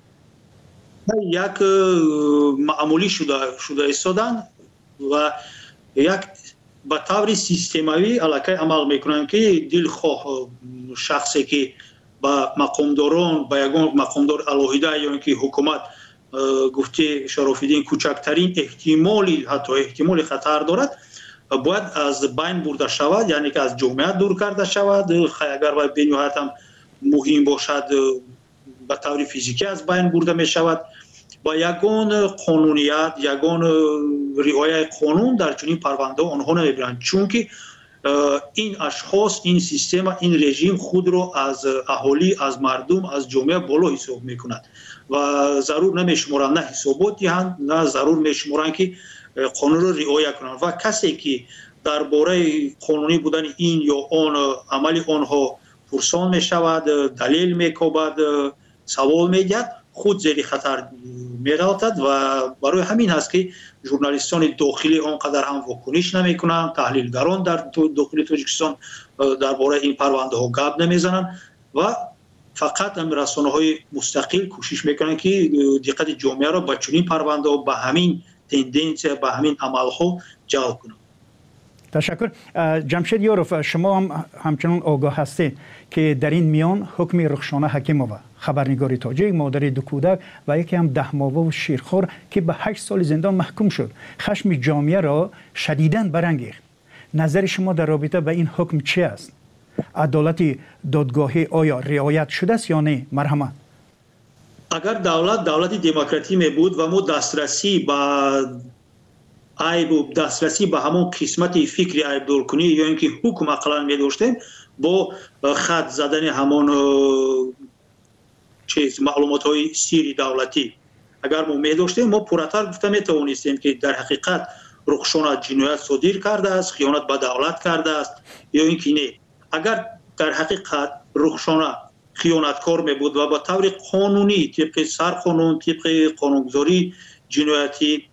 یک معمولی شده شده ایستادن و یک به طور سیستماوی علاقه عمل میکنن که دلخواه شخصی که با مقامداران با یگان مقامدار الهیده یا اینکه حکومت گفته شرافیدین کوچکترین احتمالی حتی احتمال خطر دارد باید از بین برده شود، یعنی که از جامعه دور کرده شود. اگر باید بنیهایت هم مهم باشد به طور فیزیکی از بین برده می شود. با یگان قانونیت، یگان رعایت قانون در چنین پرونده آنها نمیبرند، چون که این اشخاص، این سیستم، این رژیم خود را از اهالی، از مردم، از جامعه بالا حساب میکند و ضرور نمیشمارند نه حسابات دهند، نه ضرور میشمارند که قانون را رعایت کنند و کسی که درباره قانونی بودن این یا آن عمل آنها پرسان میشود، دلیل میکوبد، سوال میگد، خود زیر خطر می‌غلطد و برای همین هست که ژورنالیستان داخلی آنقدر هم واکنش نمی‌کنند، تحلیلگران در داخل تاجیکستان درباره این پرونده ها گپ نمیزنند و فقط هم رسانه‌های مستقل کوشش میکنند که دقت جامعه را به چنین پرونده ها، به همین تندنس، به همین عمل‌ها جلب کنند. تشکر. جمشید یوروف، شما هم همچنان آگاه هستید که در این میان حکم رخشانه حکیمووا، خبرنگار تاجیک، مادر دو کودک و یکی هم ده ماهه و شیرخوار که به هشت سال زندان محکوم شد، خشم جامعه را شدیداً برانگیخت. نظر شما در رابطه با این حکم چی است؟ عدالت دادگاهی آیا رعایت شده است یا نه؟ مرحمت. اگر دولت دولت دموکراتی می بود و ما دسترسی به عیب و دسترسی به همون قسمت فکری عیب دور کنی یا اینکه حکم اقلا می داشتیم با خط زدن همون چیز معلومات های سیری دولتی اگر ما می داشتیم، ما پراتر گفته می توانستیم که در حقیقت رخشانه جنایت صادر کرده است، خیانت به دولت کرده است یا اینکه نه. اگر در حقیقت رخشانه خیانتکار می بود و با طور قانونی طبق سرقانون، طبق قانونگذاری جنایتی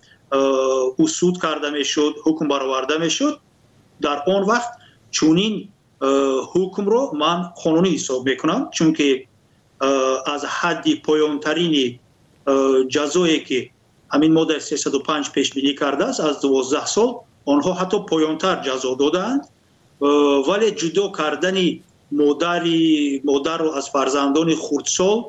اصول کرده می شد، حکم برآورده می شد، در آن وقت چونین حکم رو من قانونی حساب میکنم، چون که از حد پایانترین جزایی که همین ماده سیصد و پنج پیش بینی کرده است از دوازده سال، آنها حتی پایانتر جزا دادند، ولی جدا کردن مادر مادر رو از فرزندان خردسال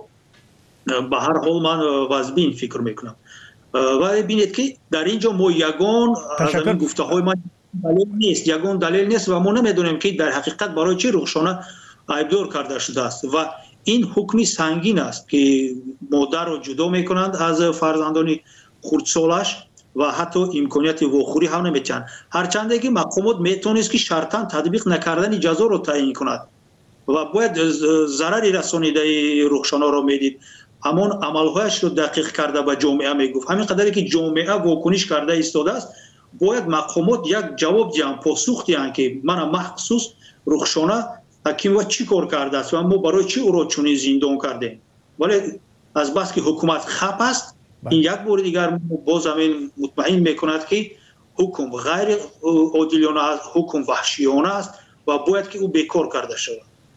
به هر حال من واجبین فکر میکنم. ولی ببینید که در اینجا ما یگان از این گفته های من دلیل نیست، یگان دلیل نیست و ما نمیدونیم که در حقیقت برای چه رخشانه عیبدار کرده شده است و این حکمی سنگین است که مادر رو جدا میکنند از فرزندان خردسالش و حتی امکانیت واخوری هم نمیتن، هرچند که مقامات میتونست که شرطاً تطبیق نکردن جزا رو تعیین کند و باید ضرری رسانیده رخشانه رو میدید، همون عملهایش رو دقیق کرده به جامعه میگفت. همین قدری که جامعه واکنش کرده ایستاده است، باید مقامات یک جواب دیان، پاسخ دیان که من مخصوص رخشانه حکیم و چی کار کرده است و ما برای چی او را چنین زندان کردیم. ولی از بس که حکومت خپ است، این یک بار دیگر باز همین مطمئن میکند که حکم غیر عادلانه است، حکم وحشیانه است و باید که او بیکار کرده شود.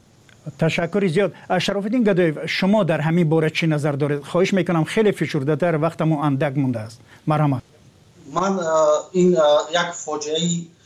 تشکر زیاد. شرافالدین گدایف، شما در همین باره چی نظر دارید؟ خواهش میکنم خیلی فشرده تر، وقتمون اندک مونده است. مرحمت. من این یک فاجعه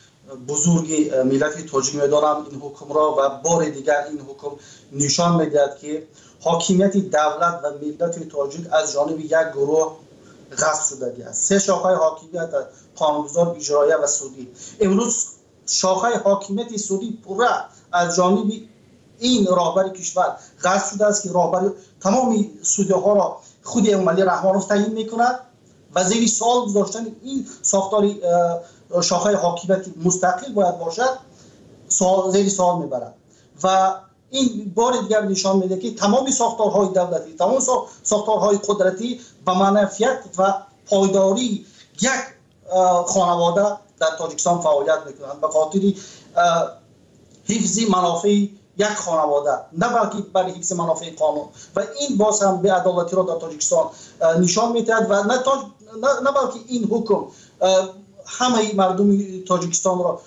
بزرگ ملت تاجیک میدانم این حکم را و بار دیگر این حکم نشان میدهد که حاکمیت دولت و ملت تاجیک از جانب یک گروه غصب شده است. سه شاخه حاکمیت قانونگذار، اجرایی و سودی. امروز شاخه حاکمیت سودی پورا از جانب این راهبر کشور غصب شده است که راهبر تمام سودی ها را خود عملی رحمانوف تعیین میکند و زیر سوال گذاشتن این ساختار شاخه حاکمیت مستقل باید باشد سوال زیر سوال میبرد و این بار دیگر نشان میده که تمام ساختارهای دولتی، تمام ساختارهای قدرتی به منفعت و پایداری یک خانواده در تاجیکستان فعالیت میکنند به خاطر حفظ منافع یک خانواده، نه بلکه برای حفظ منافع قانون و این باز هم به عدالتی را در تاجیکستان نشان میدهد و نه, تاج... نه... نه بلکه این حکم همه مردم تاجیکستان را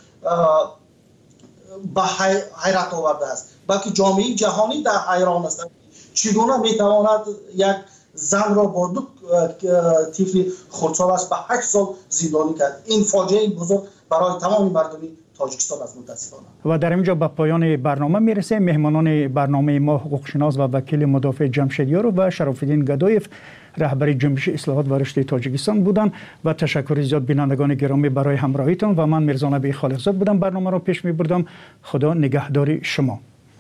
به حیرت آورده است، بلکه جامعه جهانی در حیران است چگونه میتواند یک زن را با دو طفل خردسالش به هشت سال زندانی کرد. این فاجعه بزرگ برای تمام مردم تاجیکستان است متاسفانه. و در اینجا به پایان برنامه میرسه. مهمانان برنامه ما حقوقشناس و وکیل مدافع جمشیدیارو و شراف‌الدین گدایف رهبر جنبش اصلاحات و رشد تاجیکستان بودند و تشکر زیاد بینندگان گرامی برای همراهیتان و من میرزا نبی خالقزاد بودم برنامه را پیش میبردم. خدا نگهدار شما.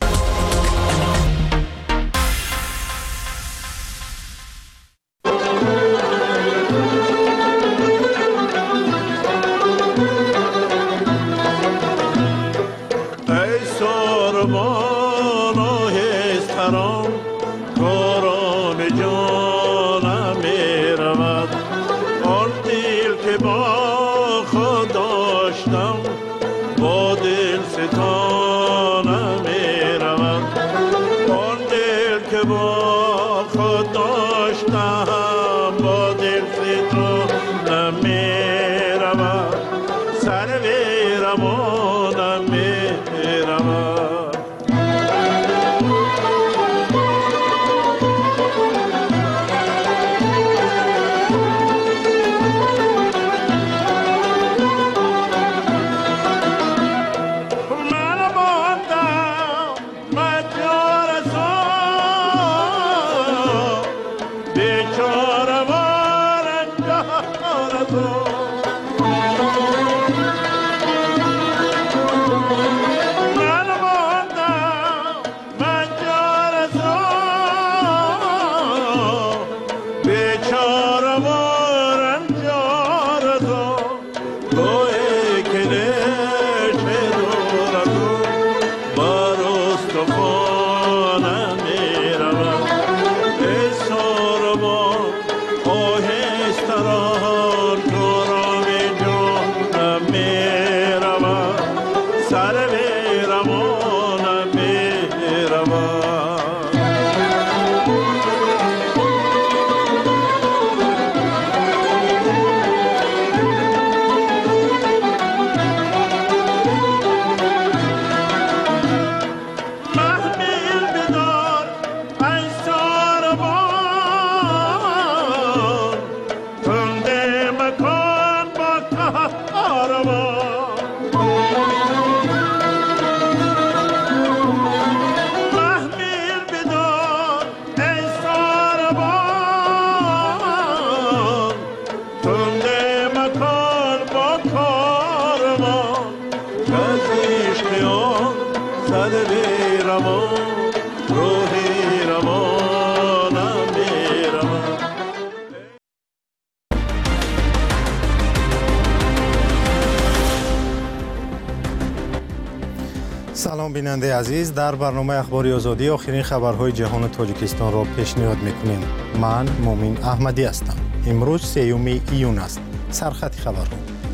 سلام بیننده عزیز، در برنامه اخباری آزادی آخرین خبرهای جهان تاجیکستان را پیشنهاد میکنیم. من مومین احمدی هستم. امروز سیوم ایون است. سرخط خبرها.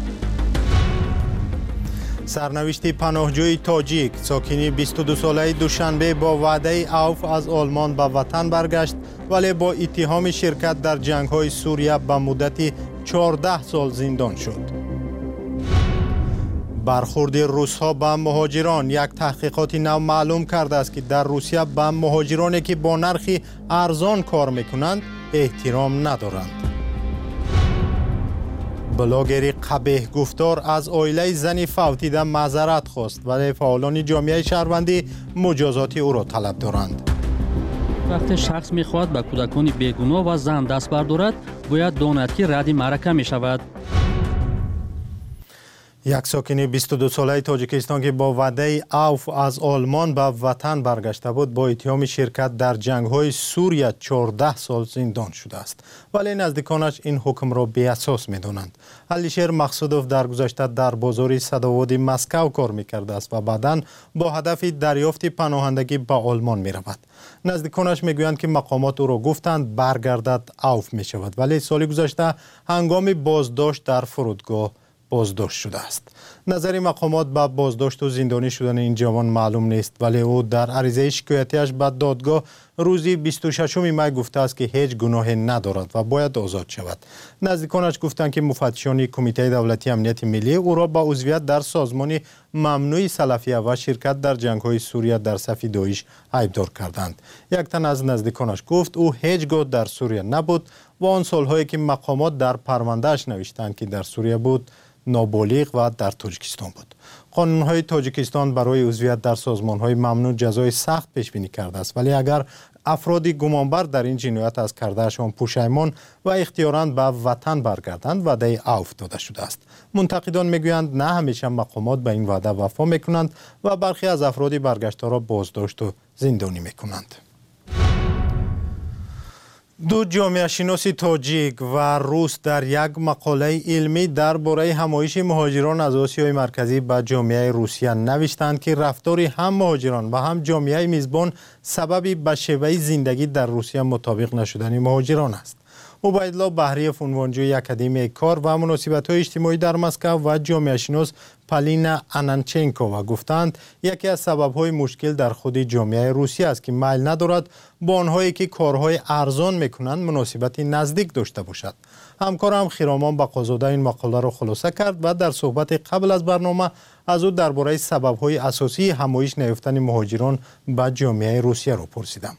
سرنوشت پناهجوی تاجیک ساکنی بیست و دو ساله دوشنبه با وعده عفو از آلمان به وطن برگشت، ولی با اتهام شرکت در جنگ‌های سوریه به مدت چهارده سال زندان شد. برخورد روس‌ها به مهاجران. یک تحقیقات نو معلوم کرده است که در روسیه به مهاجرانی که با نرخی ارزان کار میکنند احترام ندارند. بلاگر قبیح گفتار از عائله زنی فوتیده معذرت خواست، ولی فعالان جامعه شهروندی مجازات او را طلب دارند. вақте шахс мехоҳад ба кӯдакони бегуноҳ ва зан даст бардорад, бояд донад ки радди маърака мешавад. یک ساکن بیست و دو ساله تاجیکستان که با وعده عفو از آلمان به وطن برگشته بود با اتهام شرکت در جنگ‌های سوریه چهارده سال زندان شده است، ولی نزدیکانش این حکم را بی‌اساس می‌دانند. علیشیر مقصودوف در گذشته در بازار صداواد مسکو کار می‌کرده است و بعداً با هدف دریافت پناهندگی به آلمان می‌رود. نزدیکانش می‌گویند که مقامات او را گفتند برگردد عفو می‌شود، ولی سال گذشته هنگام بازداشت در فرودگاه بازداشت شده است. نظر مقامات به بازداشت و زندانی شدن این جوان معلوم نیست، ولی او در عریضه شکایتیش به دادگاه روزی بیست و ششم می گفته است که هیچ گناهی ندارد و باید آزاد شود. نزدیکانش گفتند که مفتشان کمیته دولتی امنیت ملی او را با عضویت در سازمان ممنوع سلفیه و شرکت در جنگ‌های سوریه در صف داعش ایبدار کردند. یک تن از نزدیکانش گفت او هیچگاه در سوریه نبود و آن سالهایی که مقامات در پروندهش نوشتند که در سوریه بود نابالغ و در تاجیکستان بود. قانون‌های تاجیکستان برای عضویت در سازمان‌های ممنوع جزای سخت پیش بینی کرده است، ولی اگر افرادی گمانبر در این جنایت از کردهشان پشیمان و اختیاراً به وطن برگردند وعده عفو داده شده است. منتقدان میگویند نه همیشه مقامات به این وعده وفا میکنند و برخی از افرادی برگشته را بازداشت و زندانی میکنند. دو جامعه شناس تاجیک و روس در یک مقاله علمی درباره همایش مهاجران از آسیای مرکزی به جامعه روسیه نوشتند که رفتار هم مهاجران و هم جامعه میزبان سببی به شیوه زندگی در روسیه مطابق نشدن مهاجران است. عبیدالله بهری عنوانجوی اکادمی کار و مناسبت‌های اجتماعی در مسکو و جامعه شناس پالینا آنانچنکووا گفتند یکی از سبب‌های مشکل در خود جامعه روسیه است که میل ندارد با آنهایی که کارهای ارزان میکنند مناسبت نزدیک داشته باشد. همکارم خیرامان بقازاده این مقاله را خلاصه کرد و در صحبت قبل از برنامه از او درباره سبب‌های اساسی همایش نیفتن مهاجران به جامعه روسیه را پرسیدم.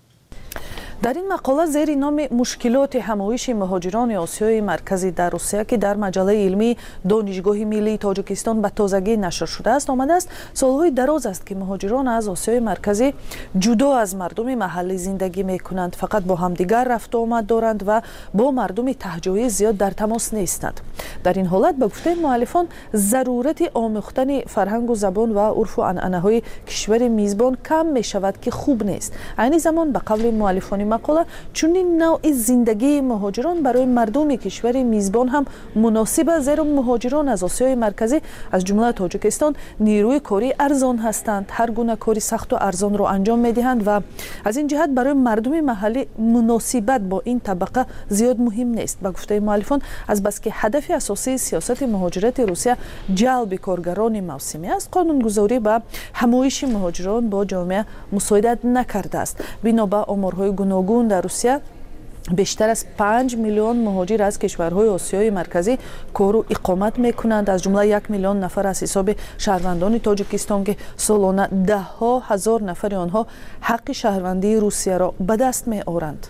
در این مقاله زیر نام مشکلات همایش مهاجران آسیای مرکزی در روسیه که در مجله علمی دانشگاه ملی تاجیکستان به تازگی نشر شده است آمده است سالهای دراز است که مهاجران از آسیای مرکزی جدا از مردم محلی زندگی می کنند، فقط با همدیگر رفت و آمد دارند و با مردم تهجوی زیاد در تماس نیستند. در این حالت به گفته مؤلفان ضرورت آموختن فرهنگ و زبان و عرف و عنعنه‌های کشور میزبان کم می شود که خوب نیست. عین زمان به قول مؤلفان مقاله چنین نوع زندگی مهاجران برای مردم کشور میزبان هم مناسب است، زیرا مهاجران از آسیای مرکزی از جمله تاجیکستان نیروی کاری ارزان هستند، هر گونه کاری سخت و ارزان را انجام میدهند و از این جهت برای مردم محلی مناسبت با این طبقه زیاد مهم نیست. به گفته مؤلفان از بس که هدف اساسی سیاست مهاجرت روسیه جلب کارگران موسمی است، قانونگذاری به همایش مهاجران با جامعه مساعدت نکرده است. بنا به آمارهای گوناگون در روسیه بیشتر از پنج میلیون مهاجر از کشورهای آسیای مرکزی کار و اقامت میکنند، از جمله یک میلیون نفر از حساب شهروندان تاجیکستان که سالانه ده ها هزار نفر آنها حق شهروندی روسیه را به دست می آورند.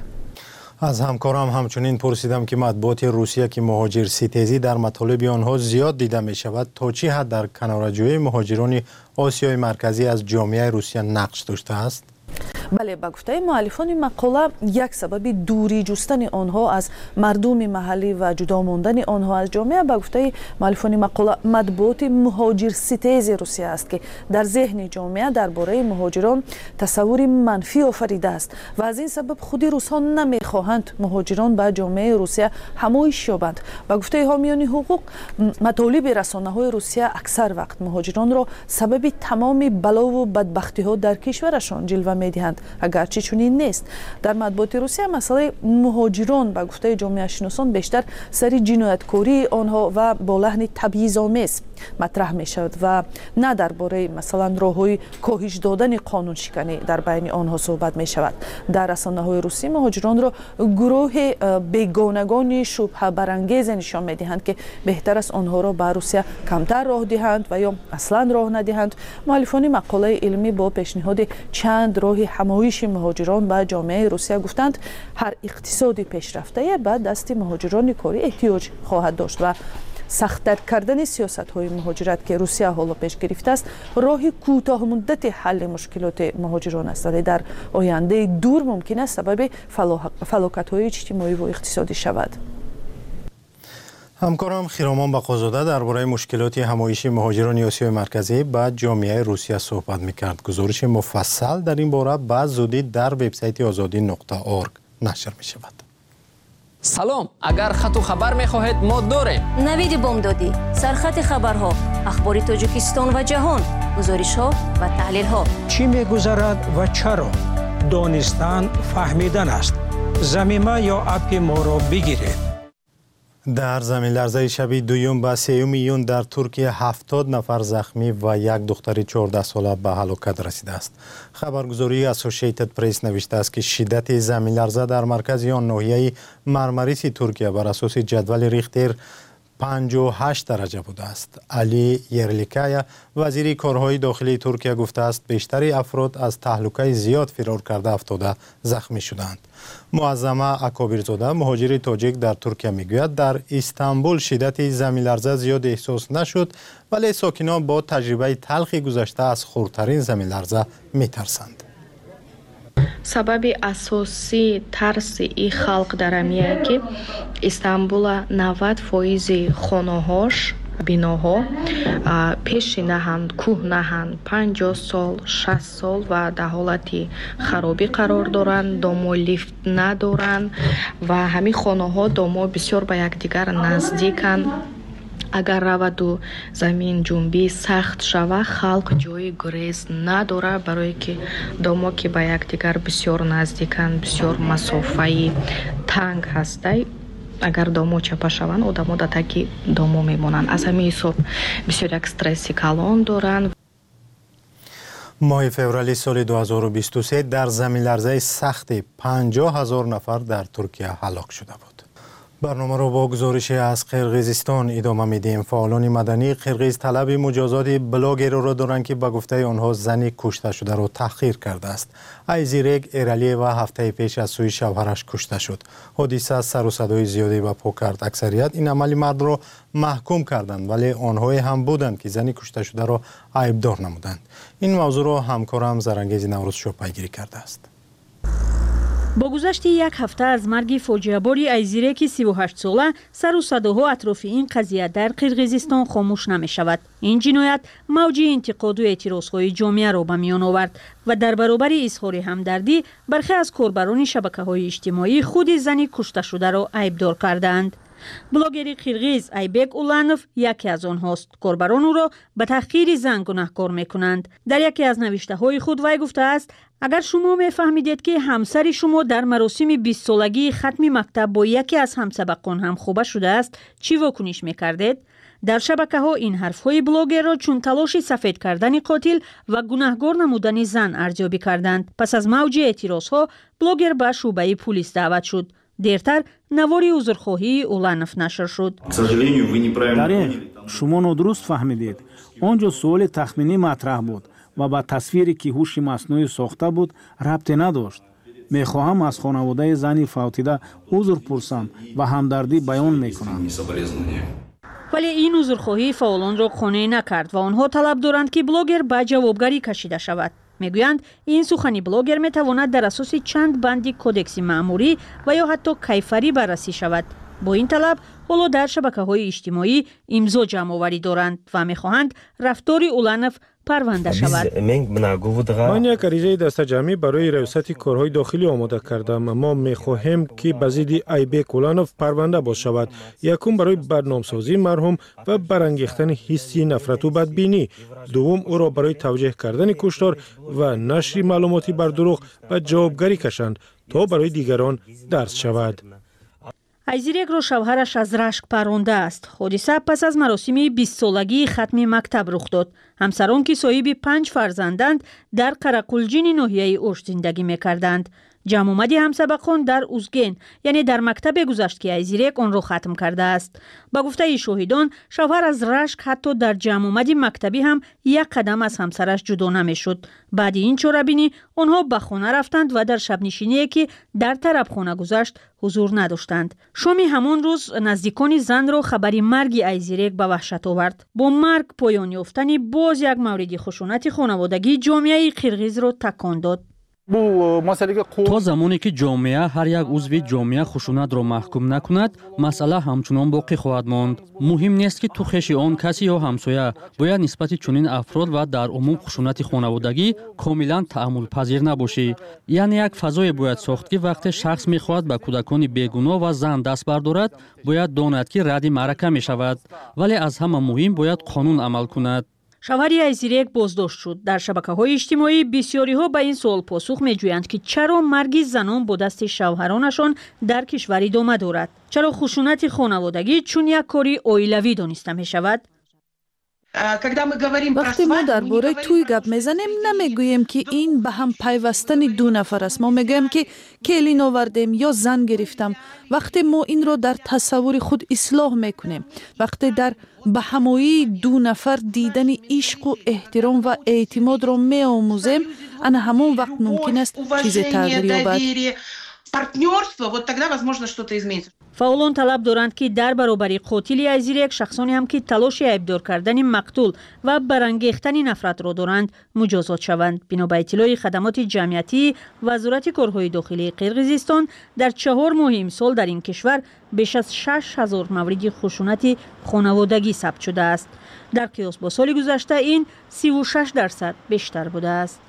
از همکارم همچنین پرسیدم که مطبوعات روسیه که مهاجر ستیزی در مطالب آنها زیاد دیده می شود تا چی حد در کناره‌جویی مهاجران آسیای مرکزی از جامعه روسیه نقش داشته است؟ بله، به گفته مؤلفان مقاله یک سبب دوری جستن آنها از مردم محلی و جدا ماندن آنها از جامعه به گفته مؤلفان مقاله مطبوعات مهاجر ستیز روسیه است که در ذهن جامعه درباره مهاجران تصور منفی آفریده است و از این سبب خود روس‌ها نمیخواهند مهاجران به جامعه روسیه همایش یابند. به گفته حامیان حقوق مطالب رسانه‌های روسیه اکثر وقت مهاجران را سبب تمام بلا و بدبختی‌ها در کشورشان جلوه می‌دهند، اگرچه چنین نیست. در مطبوعات روسیه مسئله مهاجران به گفته جامعه شناسان بیشتر سری جنایتکاری آنها و با لحن تبعیض‌آمیز مطرح می شود و نه درباره مثلا راه‌های کاهش دادن قانون شکنی در بین آنها صحبت می شود. در رسانه‌های روسی مهاجران را گروه بیگانگان شبهه برانگیز نشان می دهند که بهتر است آنها را به روسیه کمتر راه دهند و یا اصلا راه ندهند. مؤلفان مقاله علمی با پیشنهاد چند راه همایش مهاجران به جامعه روسیه گفتند هر اقتصادی پیشرفته به دست مهاجران کاری احتیاج خواهد داشت و сахттар кардани сиёсатҳои муҳоҷират ки русия ҳоло пеш гирифтааст роҳи кӯтоҳмуддати ҳалли мушкилоти муҳоҷирон аст, вале дар ояндаи дур мумкин аст сабаби фалокатҳои иҷтимоиву иқтисодӣ шавад. ҳамкорам хиромон бақозода дар бораи мушкилоти ҳамоиши муҳоҷирони осиёи марказӣ ба ҷомеаи русия суҳбат мекард. гузориши муфассал дар ин бора ба зудӣ дар вебсайти озодӣ нуқта орг нашр мешавад. салом, агар хату хабар мехоҳед мо дорем. навиди бомдодӣ, сархати хабарҳо, ахбори Тоҷикистон ва ҷаҳон, гузоришҳо ва таҳлилҳо. чӣ мегузарад ва чаро? донистан фаҳмидан аст. замима ё апи моро бигиред. дар заминларзаи шаби дуюм ба сеюми июн дар Туркия ҳафтод нафар захмӣ ва як духтари чордаҳ сола ба ҳалокат расидааст. Хабаргузории Associated Press навиштааст ки шиддати заминларза дар маркази он ноҳияи Мармариси Туркия бар асоси ҷадвали Рихтер панҷоҳу ҳашт дараҷа будааст. Али Ерликая, вазири корҳои дохилии Туркия, гуфтааст бештари афрод аз таҳлукаи зиёд фирор карда афтода захмӣ шуданд. Муаззама Акобирзода, муҳоҷири тоҷик дар Туркия, мегӯяд дар Истанбул шиддати заминларза зиёд эҳсос нашуд, вале сокинон бо таҷрибаи талхи гузашта аз хурдтарин заминларза метарсанд. сабаби асосии тарси и халқ дар амие ки Истанбула навад фоизи хонаҳош биноҳо пешинаҳанд, кӯҳнаҳанд, панҷоҳ сол, шаст сол ва дар ҳолати харобӣ қарор доранд, домо лифт надоранд ва ҳамин хонаҳо домо бисёр ба якдигар наздиканд. агар раваду замин ҷунбӣ сахт шава, халқ ҷои гурез надорад, барое ки домо ки ба якдигар бисёр наздиканд, бисёр масофаи танг ҳастай, агар домо чапа шаванд, одамо дар таки домо мемонанд. аз ҳамин ҳисоб бисёр як стресси калон доранд. моҳи феврали соли ду ҳазору бисту се дар заминларзаи сахти панҷоҳ ҳазор нафар дар Туркия ҳалок шуда буд. барномаро бо гузориши аз Қирғизистон идома медиҳем. фаъолони маданӣ қирғиз талаби муҷозоти блогерро доранд ки ба гуфтаи онҳо зани кушташударо таҳқир кардааст. Айзирек Эралиева ҳафтаи пеш аз сӯи шавҳараш кушта шуд. ҳодиса сару садои зиёде ба по кард. аксарият ин амали мардро маҳкум карданд, вале онҳое ҳам буданд ки зани кушташударо айбдор намуданд. ин мавзӯъро ҳамкорам Зарангези Наврӯзшоҳ пайгирӣ кардааст. бо гузашти як ҳафта аз марги фоҷиабори Айзиреки сиву ҳашт сола, сару садоҳо атрофи ин қазия дар Қирғизистон хомӯш намешавад. ин ҷиноят мавҷи интиқоду эътирозҳои ҷомеаро ба миён овард ва дар баробари изҳори ҳамдардӣ бархе аз корбарони шабакаҳои иҷтимоӣ худи зани кушташударо айбдор карданд. блогери қирғиз Айбек Уланов яке аз онҳост. корбарон ӯро ба таҳқири зан гунаҳкор мекунанд. дар яке аз навиштаҳои худ вай гуфтааст: агар шумо мефаҳмидед ки ҳамсари шумо дар маросими бистсолагии хатми мактаб бо яке аз ҳамсабақон ҳамхоба шудааст, чӣ вокуниш мекардед? дар шабакаҳо ин ҳарфҳои блогерро чун талоши сафед кардани қотил ва гунаҳгор намудани зан арзёбӣ карданд. пас аз мавҷи эътирозҳо, блогер ба шӯъбаи пулис даъват шуд. дертар навори узрхоҳии Уланов нашр шуд. дар ин шумо нодуруст фаҳмидед. он ҷо суоли тахминӣ матраҳ буд ва ба тасвире ки ҳуши маснӯӣ сохта буд рабте надошт. мехоҳам аз хонаводаи зани фавтида узр пурсам ва ҳамдардӣ баён мекунам. вале ин узрхоҳии фаъолонро қонеъ накард ва онҳо талаб доранд ки блогер ба ҷавобгарӣ кашида шавад. мегӯянд ин сухани блогер метавонад дар асоси чанд банди кодекси маъмурӣ ва ё ҳатто кайфарӣ баррасӣ шавад. бо ин талаб ҳоло дар шабакаҳои иҷтимоӣ имзо ҷамъоварӣ доранд ва мехоҳанд рафтори Уланов парванда шавад. ман як аризаи дастаҷамъӣ барои раёсати корҳои дохилӣ омода кардам. мо мехоҳем ки ба зидди Айбек Уланов парванда боз шавад. якум барои бадномсозии марҳум ва барангехтани ҳисси нафрату бадбинӣ. дуввум ӯро барои тавҷеҳ кардани куштор ва нашри маълумоти бар дурӯғ ба ҷавобгарӣ кашанд, то барои дигарон дарс шавад. Айзирекро шавҳараш аз рашк парондааст. ҳодиса пас аз маросими бистсолагии хатми мактаб рух дод. ҳамсарон ки соҳиби панҷ фарзанданд дар Қарақулҷини ноҳияи Ош зиндагӣ мекарданд. جمع آمدی همسبقان در اوزگین یعنی در مکتب گذشت که ایزیرک آن را ختم کرده است. با گفته شاهدان شوهر از رشک حتی در جمع آمدی مکتبی هم یک قدم از همسرش جدا نمیشد. بعد این چوربینی آنها به خانه رفتند و در شب نشینی که در طرف خانه گذشت حضور نداشتند. شامی همان روز نزدیکان زن را خبری مرگ ایزیرک به وحشت آورد. با مرگ پایان یافتن باز یک مورد خشونت خانوادگی جامعه قرغیز را تکان داد. تا زمانی که جامعه هر یک عضو جامعه خشونت را محکوم نکند، مسئله همچنان باقی خواهد ماند. مهم نیست که تو خوش آن کسی یا همسایه باید نسبت چنین افراد و در عموم خشونت خانوادگی کاملا تحمل پذیر نباشی. یعنی یک فضای باید ساخت که وقتی شخص میخواهد به کودکان بیگناه و زن دست بردارد، باید داند که رد معرکه می شود، ولی از همه مهم باید قانون عمل کند. شوهر ایزیرک بازداشت شد. در شبکه‌های اجتماعی بسیاری ها به این سوال پاسخ می‌جویند که چرا مرگ زنان با دست شوهرانشان در کشور ادامه دارد؟ چرا خشونت خانوادگی چون یک کاری عائلوی دانسته می‌شود؟ وقتی ما درباره توی گپ میزنیم نمیگوییم که این به هم پیوستن دو نفر است. ما میگوییم که کلین آوردیم یا زن گرفتم. وقتی ما این رو در تصور خود اصلاح میکنیم، وقتی در به همایی دو نفر دیدن عشق و احترام و اعتماد رو میآموزیم، ان همون وقت ممکن است چیزی تغییر یابد. партнерство, вот тогда возможно что-то изменится. فعالان طلب دارند که در برابر قاتل ایزیرک شخصانی هم که تلاش ایبدار کردن مقتول و برانگیختن نفرت را دارند مجازات شوند. بنا به اطلاع خدمات جمعیتی وزارت کارهای داخلی قرقیزستان در چهار ماه امسال در این کشور بیش از شش هزار مورد خشونت خانوادگی ثبت شده است. در قیاس با سال گذشته این سی و شش درصد بیشتر بوده است.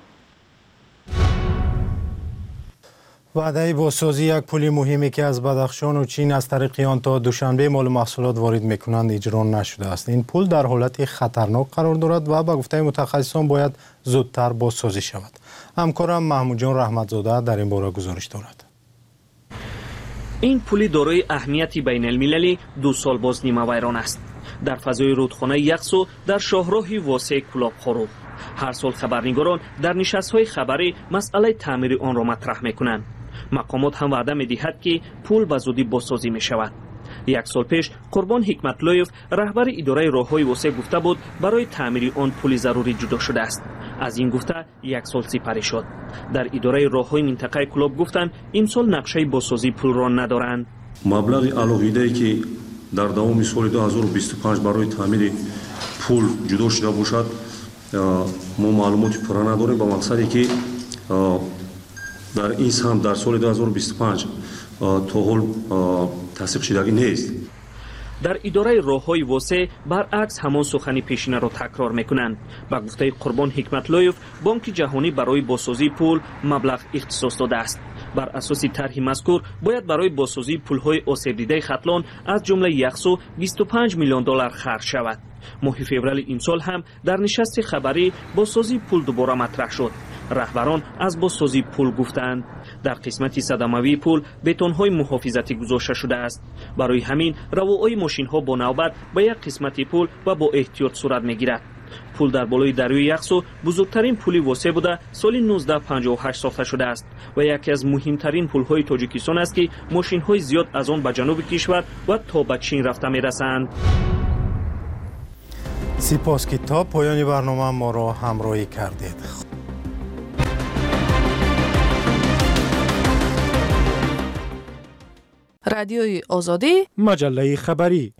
وعده بازسازی یک پل مهمی که از بدخشان و چین از طریق آن تا دوشنبه مال محصولات وارد میکنند اجرا نشده است. این پل در حالت خطرناک قرار دارد و با گفته متخصصان باید زودتر بازسازی شود. همکارم محمود جان رحمتزاده در این باره گزارش دارد. این پل دارای اهمیت بین المللی دو سال باز نیمه ویران است. در فضای رودخانه یخسو در شاهراه واسع کلاب خروب هر سال خبرنگاران در نشست‌های خبری مسئله تعمیر آن را مطرح می‌کنند. مقامات هم وعده می‌دهد که پل به زودی بازسازی می‌شود. یک سال پیش قربان حکمتلویف رهبر اداره راه‌های واسع گفته بود برای تعمیر آن پل ضروری جدا شده است. از این گفته یک سال سپری شد. در اداره راه‌های منطقه کلاب گفتند امسال نقشه بازسازی پل را ندارند. مبلغ علاوه‌ای که در دوام سال دو هزار و بیست و پنج برای تعمیر پل جدا شده باشد ما معلوماتی پورا نداریم با مقصدی که در این سهم در سال دو هزار و بیست و پنج تا حال تصدیق شدگی نیست. در اداره راه‌های واسع برعکس همان سخن پیشینه را تکرار میکنند. با گفته قربان حکمتلویف بانک جهانی برای بازسازی پل مبلغ اختصاص داده است. بر اساس طرح مذکور باید برای بازسازی پل‌های آسیب دیده ختلان از جمله یخسو بیست و پنج میلیون دلار خرج شود. ماه فوریه امسال هم در نشست خبری بازسازی پل دوباره مطرح شد. رهبران از بازسازی پل گفتند. در قسمت صدموی پل بتون‌های محافظتی گذاشته شده است. برای همین روهای ماشین‌ها با نوبت به یک قسمت پل و با احتیاط صورت می‌گیرد. پل در بالای دریای یخسو بزرگترین پل واسع بوده سال نوزده پنجاه و هشت ساخته شده است و یکی از مهمترین پل‌های تاجیکستان است که ماشین‌های زیاد از آن به جنوب کشور و تا به چین رفته می‌رسند. سپاس که تا پایان برنامه ما را همراهی کردید. رادیوی آزادی، مجله خبری.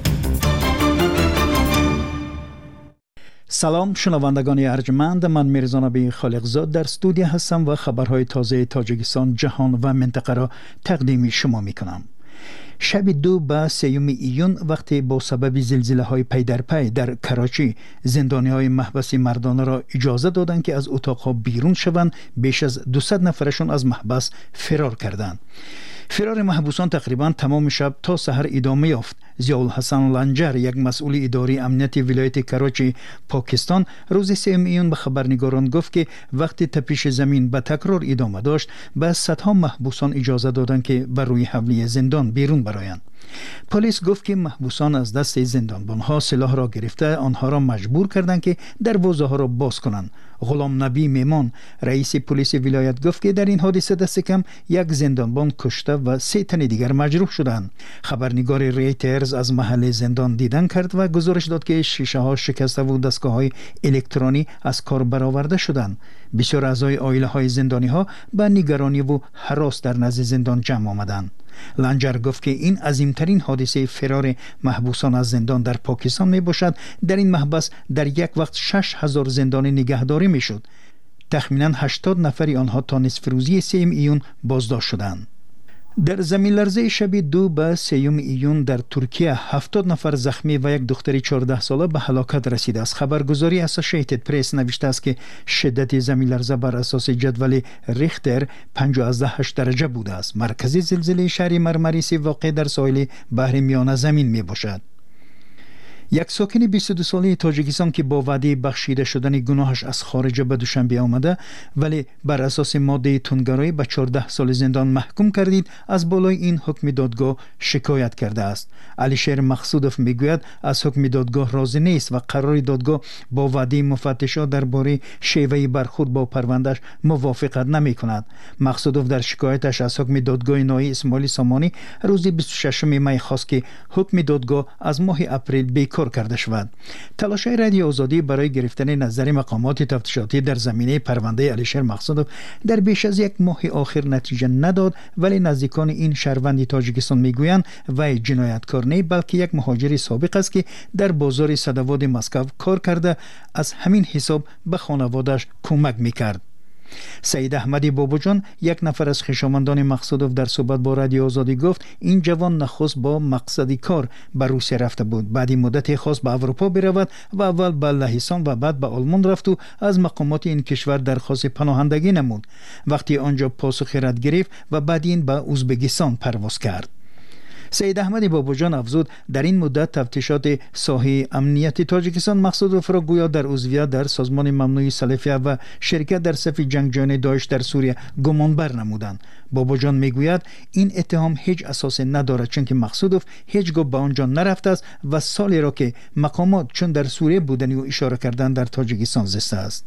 سلام شنوندگان ارجمند، من میرزا نبی خالقزاد در استودیو هستم و خبرهای تازه تاجیکستان، جهان و منطقه را تقدیم شما می کنم. شب دو به سیوم ایون وقتی با سبب زلزله های پی در پی در کراچی زندانی های محبس مردانه را اجازه دادند که از اتاق ها بیرون شوند، بیش از دویست نفرشون از محبس فرار کردند. فرار محبوسان تقریبا تمام شب تا سحر ادامه یافت. ضیاءالحسن لنجر، یک مسئول اداری امنیت ولایت کراچی پاکستان، روز سوم ایون به خبرنگاران گفت که وقتی تپش زمین به تکرار ادامه داشت به صدها محبوسان اجازه دادند که بر روی حولی زندان بیرون برآیند. پلیس گفت که محبوسان از دست زندانبانها سلاح را گرفته آنها را مجبور کردند که دروازه ها را باز کنند. غلام نبی میمان رئیس پلیس ولایت گفت که در این حادثه دست کم یک زندانبان کشته و سه تن دیگر مجروح شدند. خبرنگار ریترز از محل زندان دیدن کرد و گزارش داد که شیشه ها شکسته و دستگاه های الکترونی از کار برآورده شدند. بسیار اعضای عائله های زندانی ها به نگرانی و هراس در نزد زندان جمع آمدند. لنجر گفت که این عظیمترین حادثه فرار محبوسان از زندان در پاکستان می باشد. در این محبس در یک وقت شش هزار زندانی نگهداری می شد. تخمینا هشتاد نفری آنها تا نصف روزی سوم ایون بازداشت شدند. در زمین لرزه شب دو به سوم ایون در ترکیه هفتاد نفر زخمی و یک دختر چهارده ساله به هلاکت رسیده است. خبرگزاری اسوسییتد پرس نوشته است که شدت زمین لرزه بر اساس جدول ریختر پنجاه و هشت درجه بوده است. مرکز زلزله شهر مرمریس واقع در ساحل بحر میانه زمین می باشد. یک ساکن بیست و دو ساله تاجیکستان که با وعده بخشیده شدن گناهش از خارج به دوشنبه آمده ولی بر اساس ماده تندگرایی به چهارده سال زندان محکوم کردید، از بالای این حکم دادگاه شکایت کرده است. علیشیر مقصودوف میگوید از حکم دادگاه راضی نیست و قرار دادگاه با وعده مفتشان درباره شیوه برخورد با پروندهش موافقت نمی کند. مقصودوف در شکایتش از حکم دادگاه نهایی اسماعیل سامانی روز بیست و ششم می خواست که حکم دادگاه از ماه اپریل بیکار کرده شود. تلاش‌های رادیو آزادی برای گرفتن نظر مقامات تفتیشاتی در زمینه پرونده علیشیر مقصودوف در بیش از یک ماه آخر نتیجه نداد، ولی نزدیکان این شهروند تاجیکستان میگویند وی جنایتکار نه بلکه یک مهاجر سابق است که در بازار صدواد مسکو کار کرده، از همین حساب به خانواده‌اش کمک میکرد. سید احمدی باباجان یک نفر از خویشاوندان مقصودوف در صحبت با رادیو آزادی گفت این جوان نخست با مقصدی کار به روسیه رفته بود، بعد مدت خاص به اروپا برود و اول به لهستان و بعد به آلمان رفت و از مقامات این کشور درخواست پناهندگی نمود. وقتی آنجا پاسخ رد گرفت و بعد این به ازبکستان پرواز کرد. سید احمدی باباجان افزود در این مدت تفتیشات ساحه امنیتی تاجیکستان مقصودوف را گویا در عضویت در سازمان ممنوعه سلفیه و شرکت در صف جنگجویان داعش در سوریه گمانبر نمودند. باباجان میگوید این اتهام هیچ اساس ندارد، چون که مقصودوف هیچگاه به آنجا نرفته است و سالی را که مقامات چون در سوریه بودن و اشاره کردن در تاجیکستان زیسته است.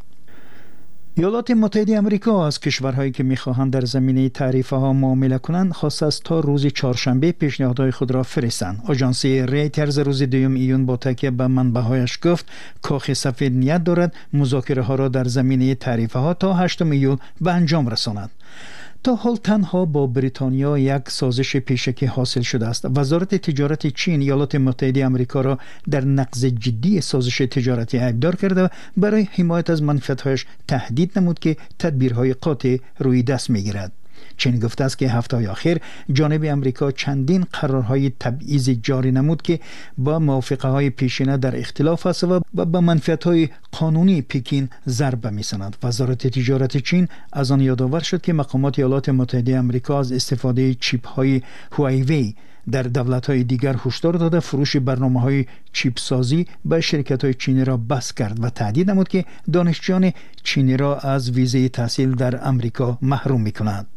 ایالات متحده آمریکا از کشورهایی که می‌خواهند در زمینه تعرفه ها معامله کنند خواسته است تا روز چهارشنبه پیشنهادهای خود را فرستند. آژانس ریترز روز دوم ایون با تکیه به منبع‌هایش گفت کاخ سفید نیت دارد مذاکره ها را در زمینه تعرفه ها تا هشتم ایون به انجام رساند. تا حال تنها با بریتانیا یک سازش پیشکی حاصل شده است. وزارت تجارت چین ایالات متحده آمریکا را در نقض جدی سازش تجارتی ایبدار کرده، برای حمایت از منفعت‌هایش تهدید نمود که تدبیرهای قاطع روی دست می‌گیرد. چین گفته است که هفته اخیر جانب امریکا چندین قرارهای تبعیض جاری نمود که با موافقه‌های پیشینه در اختلاف است و به منفعت‌های قانونی پکین ضربه می‌زند. وزارت تجارت چین از آن یادآور شد که مقامات ایالات متحده آمریکا از استفاده چیپ‌های هوایوی در دولت‌های دیگر هشدار داده فروش برنامه‌های چیپ سازی به شرکت‌های چینی را بس کرد و تهدید نمود که دانشجویان چینی را از ویزه تحصیل در امریکا محروم می‌کند.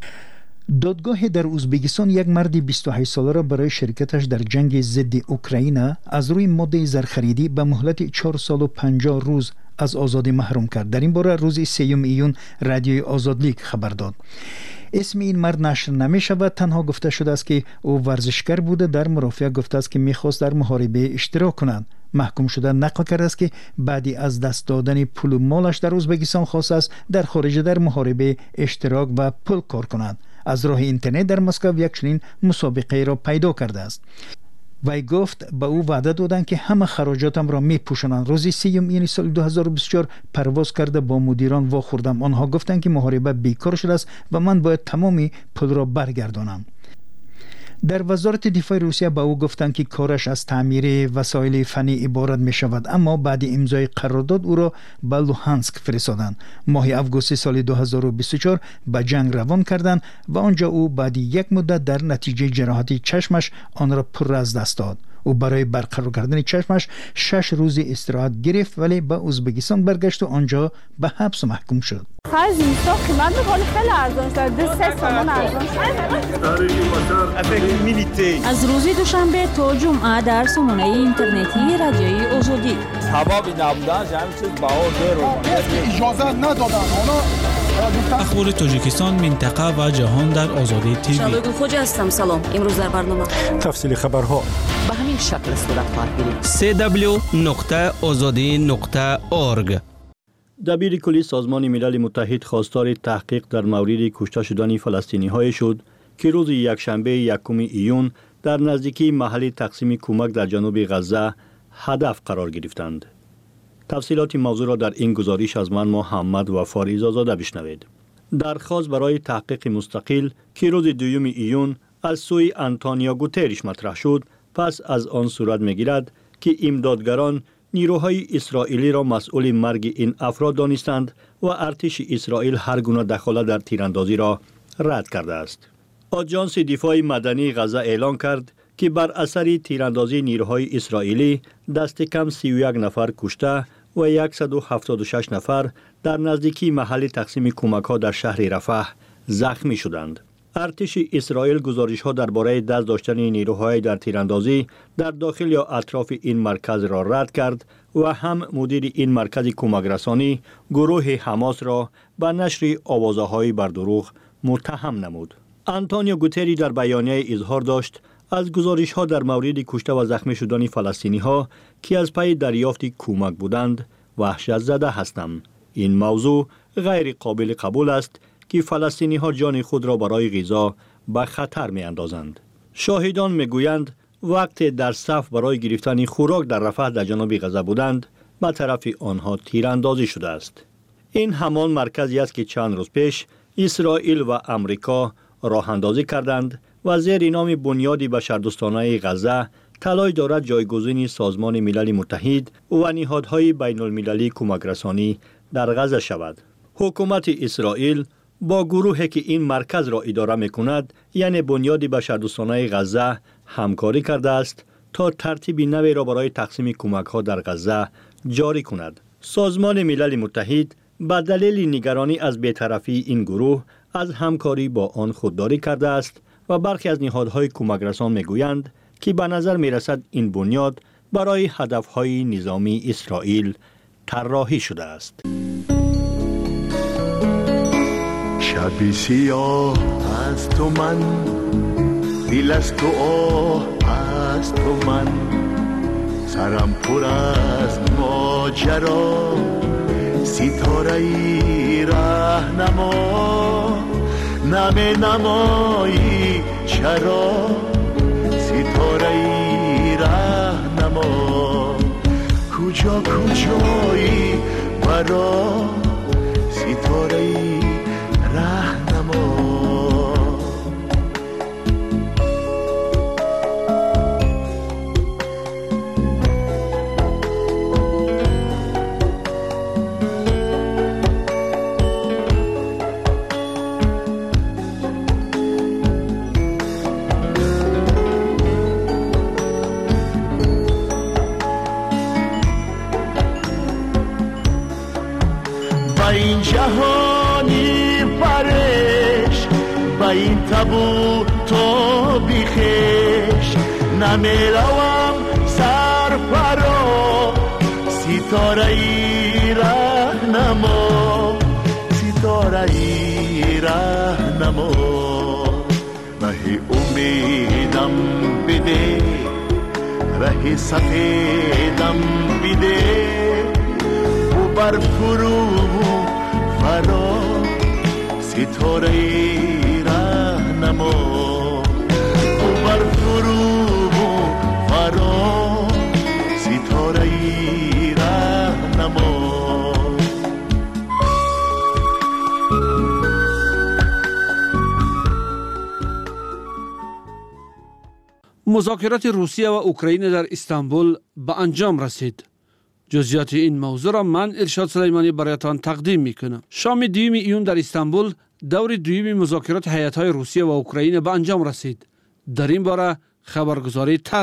دادگاه در ازبکستان یک مرد بیست و هشت ساله را برای شرکتش در جنگ ضد اوکراین از روی ماده زرخریدی به مهلت چهار سال و پنجاه روز از آزادی محروم کرد. در این باره روز سوم ایون رادیوی آزادلیک خبر داد. اسم این مرد نشر نمی شود، تنها گفته شده است که او ورزشکار بوده. در مرافعه گفته است که میخواست در محاربه اشتراک کند. محکوم شده نقل کرده است که بعدی از دست دادن پول و مالش در ازبکستان خواست است در خارج در محاربه اشتراک و پول کار کند. از راه اینترنت در مسکو یک چنین مسابقه را پیدا کرده است. وی گفت به او وعده دادند که همه خراجاتم را می پوشانند. روز سوم یعنی سال دو هزار و بیست و چهار پرواز کرده با مدیران واخوردم. آنها گفتند که محاربه بیکار شده است و من باید تمامی پول را برگردانم. در وزارت دفاع روسیه به او گفتند که کارش از تعمیر وسایل فنی عبارت می شود، اما بعد امضای قرارداد او را به لوهانسک فرستادند. ماه آگوست سال دو هزار و بیست و چهار به جنگ روان کردند و آنجا او بعد یک مدت در نتیجه جراحت چشمش آن را پر از دست داد. او برای برقرار کردن چشمش شش روز استراحت گرفت ولی به ازبکستان برگشت و آنجا به حبس محکوم شد. خرج اینستا قیمت میکنه خیلی ارزان شده، دو سه سامان ارزان شده. از روز دوشنبه تا جمعه در سامانه اینترنتی رادیوی آزادی حبابی نبودن همین چیز بهار دیر اجازه ندادن. اخبار تاجیکستان، منطقه و جهان در آزادی تیوی. شبگون خوجه هستم. سلام. امروز در برنامه تفصیل خبرها به همین شکل صورت خواهد گرفت. سه دبلیو نقطه آزادی نقطه اورگ. دبیر کلی سازمان ملل متحد خواستار تحقیق در مورد کشته شدن فلسطینی های شد که روز یکشنبه یکم ایون در نزدیکی محل تقسیم کمک در جنوب غزه هدف قرار گرفتند. تفصیلات موضوع را در این گزارش از من محمد و فاریزا زاده بشنوید. درخواست برای تحقیق مستقل که روز دوم ایون از سوی آنتونیو گوترش مطرح شد، پس از آن صورت می‌گیرد که امدادگران نیروهای اسرائیلی را مسئول مرگ این افراد دانستند و ارتش اسرائیل هر گونه دخالت در تیراندازی را رد کرده است. آژانس دفاع مدنی غزه اعلام کرد که بر اثر تیراندازی نیروهای اسرائیلی دست کم سی و یک نفر کشته و صد و هفتاد و شش نفر در نزدیکی محل تقسیم کمک‌ها در شهر رفح زخمی شدند. ارتش اسرائیل گزارش‌ها درباره دست داشتن نیروهای در تیراندازی در داخل یا اطراف این مرکز را رد کرد و هم مدیر این مرکز کمک رسانی گروه حماس را به نشر آوازه‌های بر دروغ متهم نمود. آنتونیو گوتری در بیانیه اظهار داشت از گزارش‌ها در مورد کشته و زخمی شدن فلسطینی‌ها که از پی دریافت کمک بودند وحشت زده هستم. این موضوع غیر قابل قبول است که فلسطینی‌ها جان خود را برای غذا به خطر می‌اندازند. شاهدان می‌گویند وقتی در صف برای گرفتن خوراک در رفح در جنوب غزه بودند، به طرف آنها تیراندازی شده است. این همان مرکزی است که چند روز پیش اسرائیل و آمریکا راه اندازی کردند و زیر نام بنیاد بشردوستانه غزه تلاش دارد جایگزین سازمان ملل متحد و نهادهای بین المللی کمک رسانی در غزه شود. حکومت اسرائیل با گروهی که این مرکز را اداره می‌کند، یعنی بنیاد بشردوستانه غزه، همکاری کرده است تا ترتیب نوی را برای تقسیم کمک‌ها در غزه جاری کند. سازمان ملل متحد به دلیل نگرانی از بی‌طرفی این گروه از همکاری با آن خودداری کرده است و برخی از نهادهای کمک رسان می‌گویند که به نظر می‌رسد این بنیاد برای هدف‌های نظامی اسرائیل طراحی شده است. شبی سیاه از تو من، دل از تو آه از تو من، سرم پر از ماجرا، ستاره ای رهنما، نمی نمایی چرا، ستاره ای رهنما، کجا کجایی برا، ستاره ای رهنما. با این جهانی پرش، با این تبو تو بیخش، نمیروم سر فرا، ستاره ای رهنما، ستاره ای رهنما، ره امیدم بده، ره سفیدم بده، و بر فرو فرا، ستاره ای رهنما، و بر فرو فرا، ستاره ای رهنما. مذاکرات روسیه و اوکراین در استانبول به انجام رسید. جزئیات این موضوع را من ارشاد سلیمانی برایتان تقدیم میکنم. شام دوم ایون در استانبول دور دوم مذاکرات هیئت‌های روسیه و اوکراین به انجام رسید. در این باره خبرگزاری تاس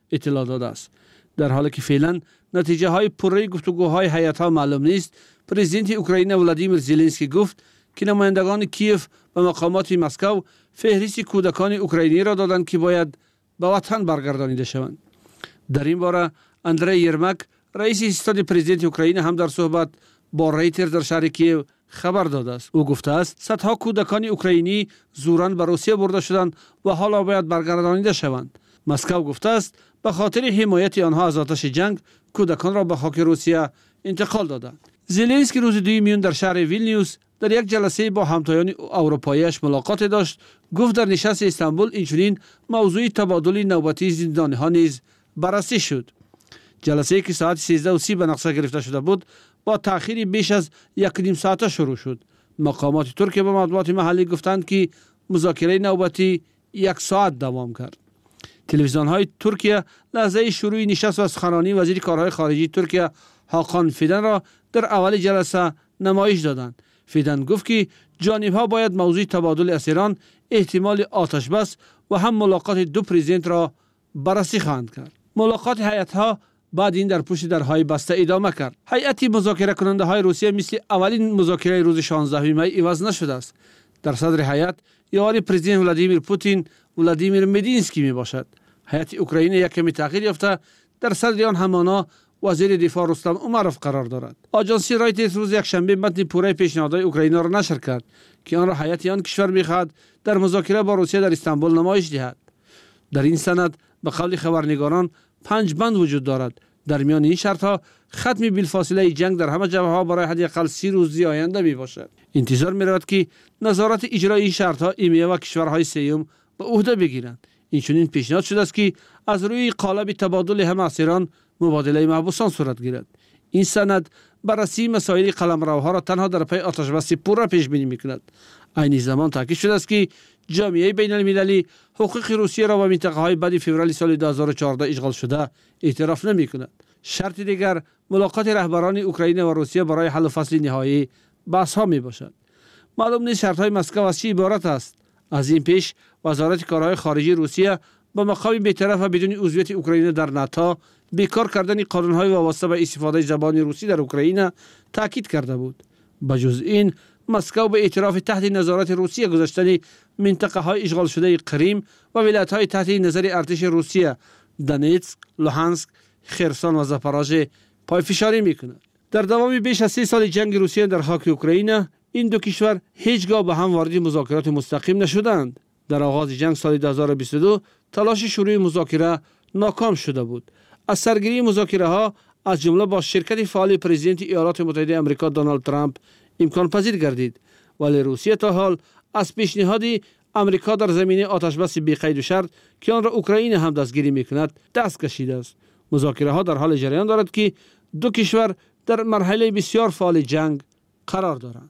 اطلاع داده است. در حالی که فعلا نتیجه های پره گفتگوهای هیئت ها معلوم نیست، پرزیدنت اوکراین ولادیمیر زلنسکی گفت که نمایندگان کیف و مقامات مسکو فهرست کودکان اوکراینی را دادند که باید به وطن برگردانیده شوند. در این باره اندری یرمک رئیس استاد پرزیدنت اوکراین هم در صحبت با ریتر در شهر کیف خبر داده است. او گفته است صدها کودکان اوکراینی زوراً به روسیه برده شدند و حالا باید برگردانیده شوند. مسکو گفته است به خاطر حمایت آنها از آتش جنگ کودکان را به خاک روسیه انتقال دادند. زلنسکی روز دوم میون در شهر ویلنیوس در یک جلسه با همتایان اروپاییش ملاقات داشت. گفت در نشست استانبول اینچنین موضوع تبادل نوبتی زندانی‌ها نیز بررسی شد. جلسه که ساعت سیزده و سی به نقشه گرفته شده بود با تأخیر بیش از یک نیم ساعته شروع شد. مقامات ترکیه به مطبوعات محلی گفتند که مذاکره نوبتی یک ساعت دوام کرد. تلویزیون های ترکیه لحظه شروع نشست و سخنرانی وزیر کارهای خارجی ترکیه هاکان فیدن را در اول جلسه نمایش دادند. فیدن گفت که جانب ها باید موضوع تبادل اسیران، احتمال آتش بس و هم ملاقات دو پرزیدنت را بررسی خواهند کرد. ملاقات هیئت ها بعد این در پشت درهای بسته ادامه کرد. هیئت مذاکره کننده های روسیه مثل اولین مذاکره روز شانزده می عوض نشده است. در صدر هیئت یاری پرزیدنت ولادیمیر پوتین ولادیمیر مدینسکی می باشد. هیئت اوکراین یک کمی تغییر یافته در صدر آن همانا وزیر دفاع رستم امروف قرار دارد. آژانس رایترز روز یکشنبه متن پوره پیشنهادهای اوکراین را نشر کرد که آن را هیئت آن کشور می‌خواهد در مذاکره با روسیه در استانبول نمایش دهد. در این سند به قول خبرنگاران پنج بند وجود دارد. در میان این شرط‌ها ختم بلافاصله جنگ در همه جبهه‌ها برای حداقل سی روز آینده میباشد. انتظار می‌رود که نظارت اجرای این شرط‌ها ایمیا و کشورهای سوم به عهده بگیرند. اینچنین پیشنهاد شده است که از روی قالب تبادل همه اسیران مبادله محبوسان صورت گیرد. این سند بررسی مسائل قلمروها را تنها در پی آتش بس پوره پیش بینی می‌کند. عین زمان تاکید شده است که جامعه بین المللی حقوق روسیه را و منطقه‌های بعد فوریه سال دو هزار و چهارده اشغال شده اعتراف نمی‌کند. شرط دیگر ملاقات رهبران اوکراین و روسیه برای حل فصل نهایی بحث‌ها میباشد. معلوم نیست شرط‌های مسکو از چی عبارت است. از این پیش وزارت کارهای خارجی روسیه با مقام بی‌طرف و بدون عضویت اوکراین در ناتو بیکار کردن قانون‌های وابسته به استفاده زبان روسی در اوکراین تاکید کرده بود. بجز این مسکو به اعتراف تحت نظارت روسیه گذاشتن منطقه‌های اشغال شده کریم و ولایت‌های تحت نظر ارتش روسیه دونتسک، لوهانسک، خرسون و زاپاراژه پایفشاری می‌کند. در دوام بیش از سه سال جنگ روسیه در خاک اوکراین این دو کشور هیچگاه به هم وارد مذاکرات مستقیم نشدند. در آغاز جنگ سال دو هزار و بیست و دو تلاش شروع مذاکره ناکام شده بود. از سرگیری مذاکره ها از جمله با شرکت فعال پرزیدنت ایالات متحده آمریکا دونالد ترامپ امکان پذیر گردید، ولی روسیه تا حال از پیشنهاد آمریکا در زمینه آتش بس بی قید و شرط که آن را اوکراین هم دستگیری میکند دست کشیده است. مذاکره ها در حال جریان دارد که دو کشور در مرحله بسیار فعال جنگ قرار دارند.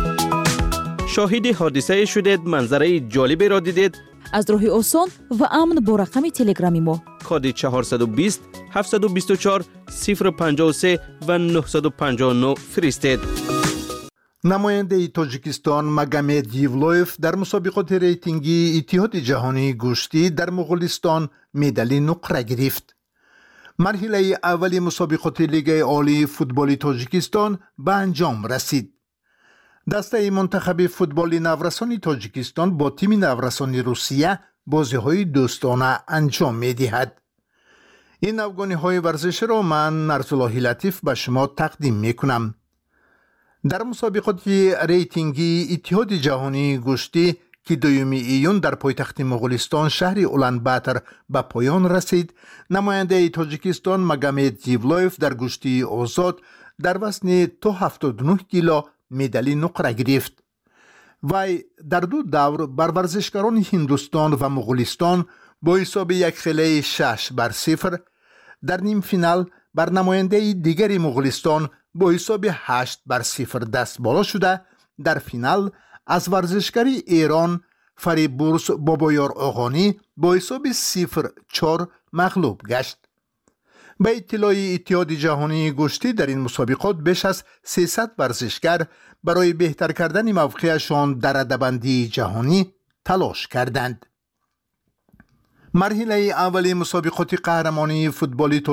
شاهد حادثه شدید، منظره جالبی را دیدید؟ از راه آسان و امن با رقم تلگرامی ما کد چهارصد و بیست هفتصد و بیست و چهار صفر پنجاه و سه و نهصد و پنجاه و نه فرستید. نماینده تاجیکستان مگامد یولویف در مسابقات ریتینگی اتحاد جهانی گوشتی در مغولستان مدال نقره گرفت. مرحله اولی مسابقات لیگ عالی فوتبال تاجیکستان به انجام رسید. دسته منتخب فوتبال نورسانی تاجیکستان با تیم نورسانی روسیه بازی‌های دوستانه انجام می‌دهد. این افغانی‌های ورزش را من نرسالله لطیف به شما تقدیم می‌کنم. در مسابقات ریتینگی اتحاد جهانی گشتی که دوم ایون در پایتخت مغولستان شهر اولانباتر به پایان رسید، نماینده تاجیکستان مگامد یولویف در گشتی آزاد در وزن تا هفتاد و نه کیلو مدال نقره گرفت. وی در دو دور بر ورزشکاران هندوستان و مغولستان با حساب یک خیلی شش بر صفر، در نیم فینال بر نماینده دیگری مغولستان با حساب هشت بر صفر دست بالا شده، در فینال از ورزشکاری ایران فریبورس بابایار آغانی با حساب صفر چهار مغلوب گشت. به اطلاع اتحاد جهانی گشتی در این مسابقات بیش از سیصد ورزشگر برای بهتر کردن موقعشان در رده‌بندی جهانی تلاش کردند. مرحله اول مسابقات قهرمانی فوتبالی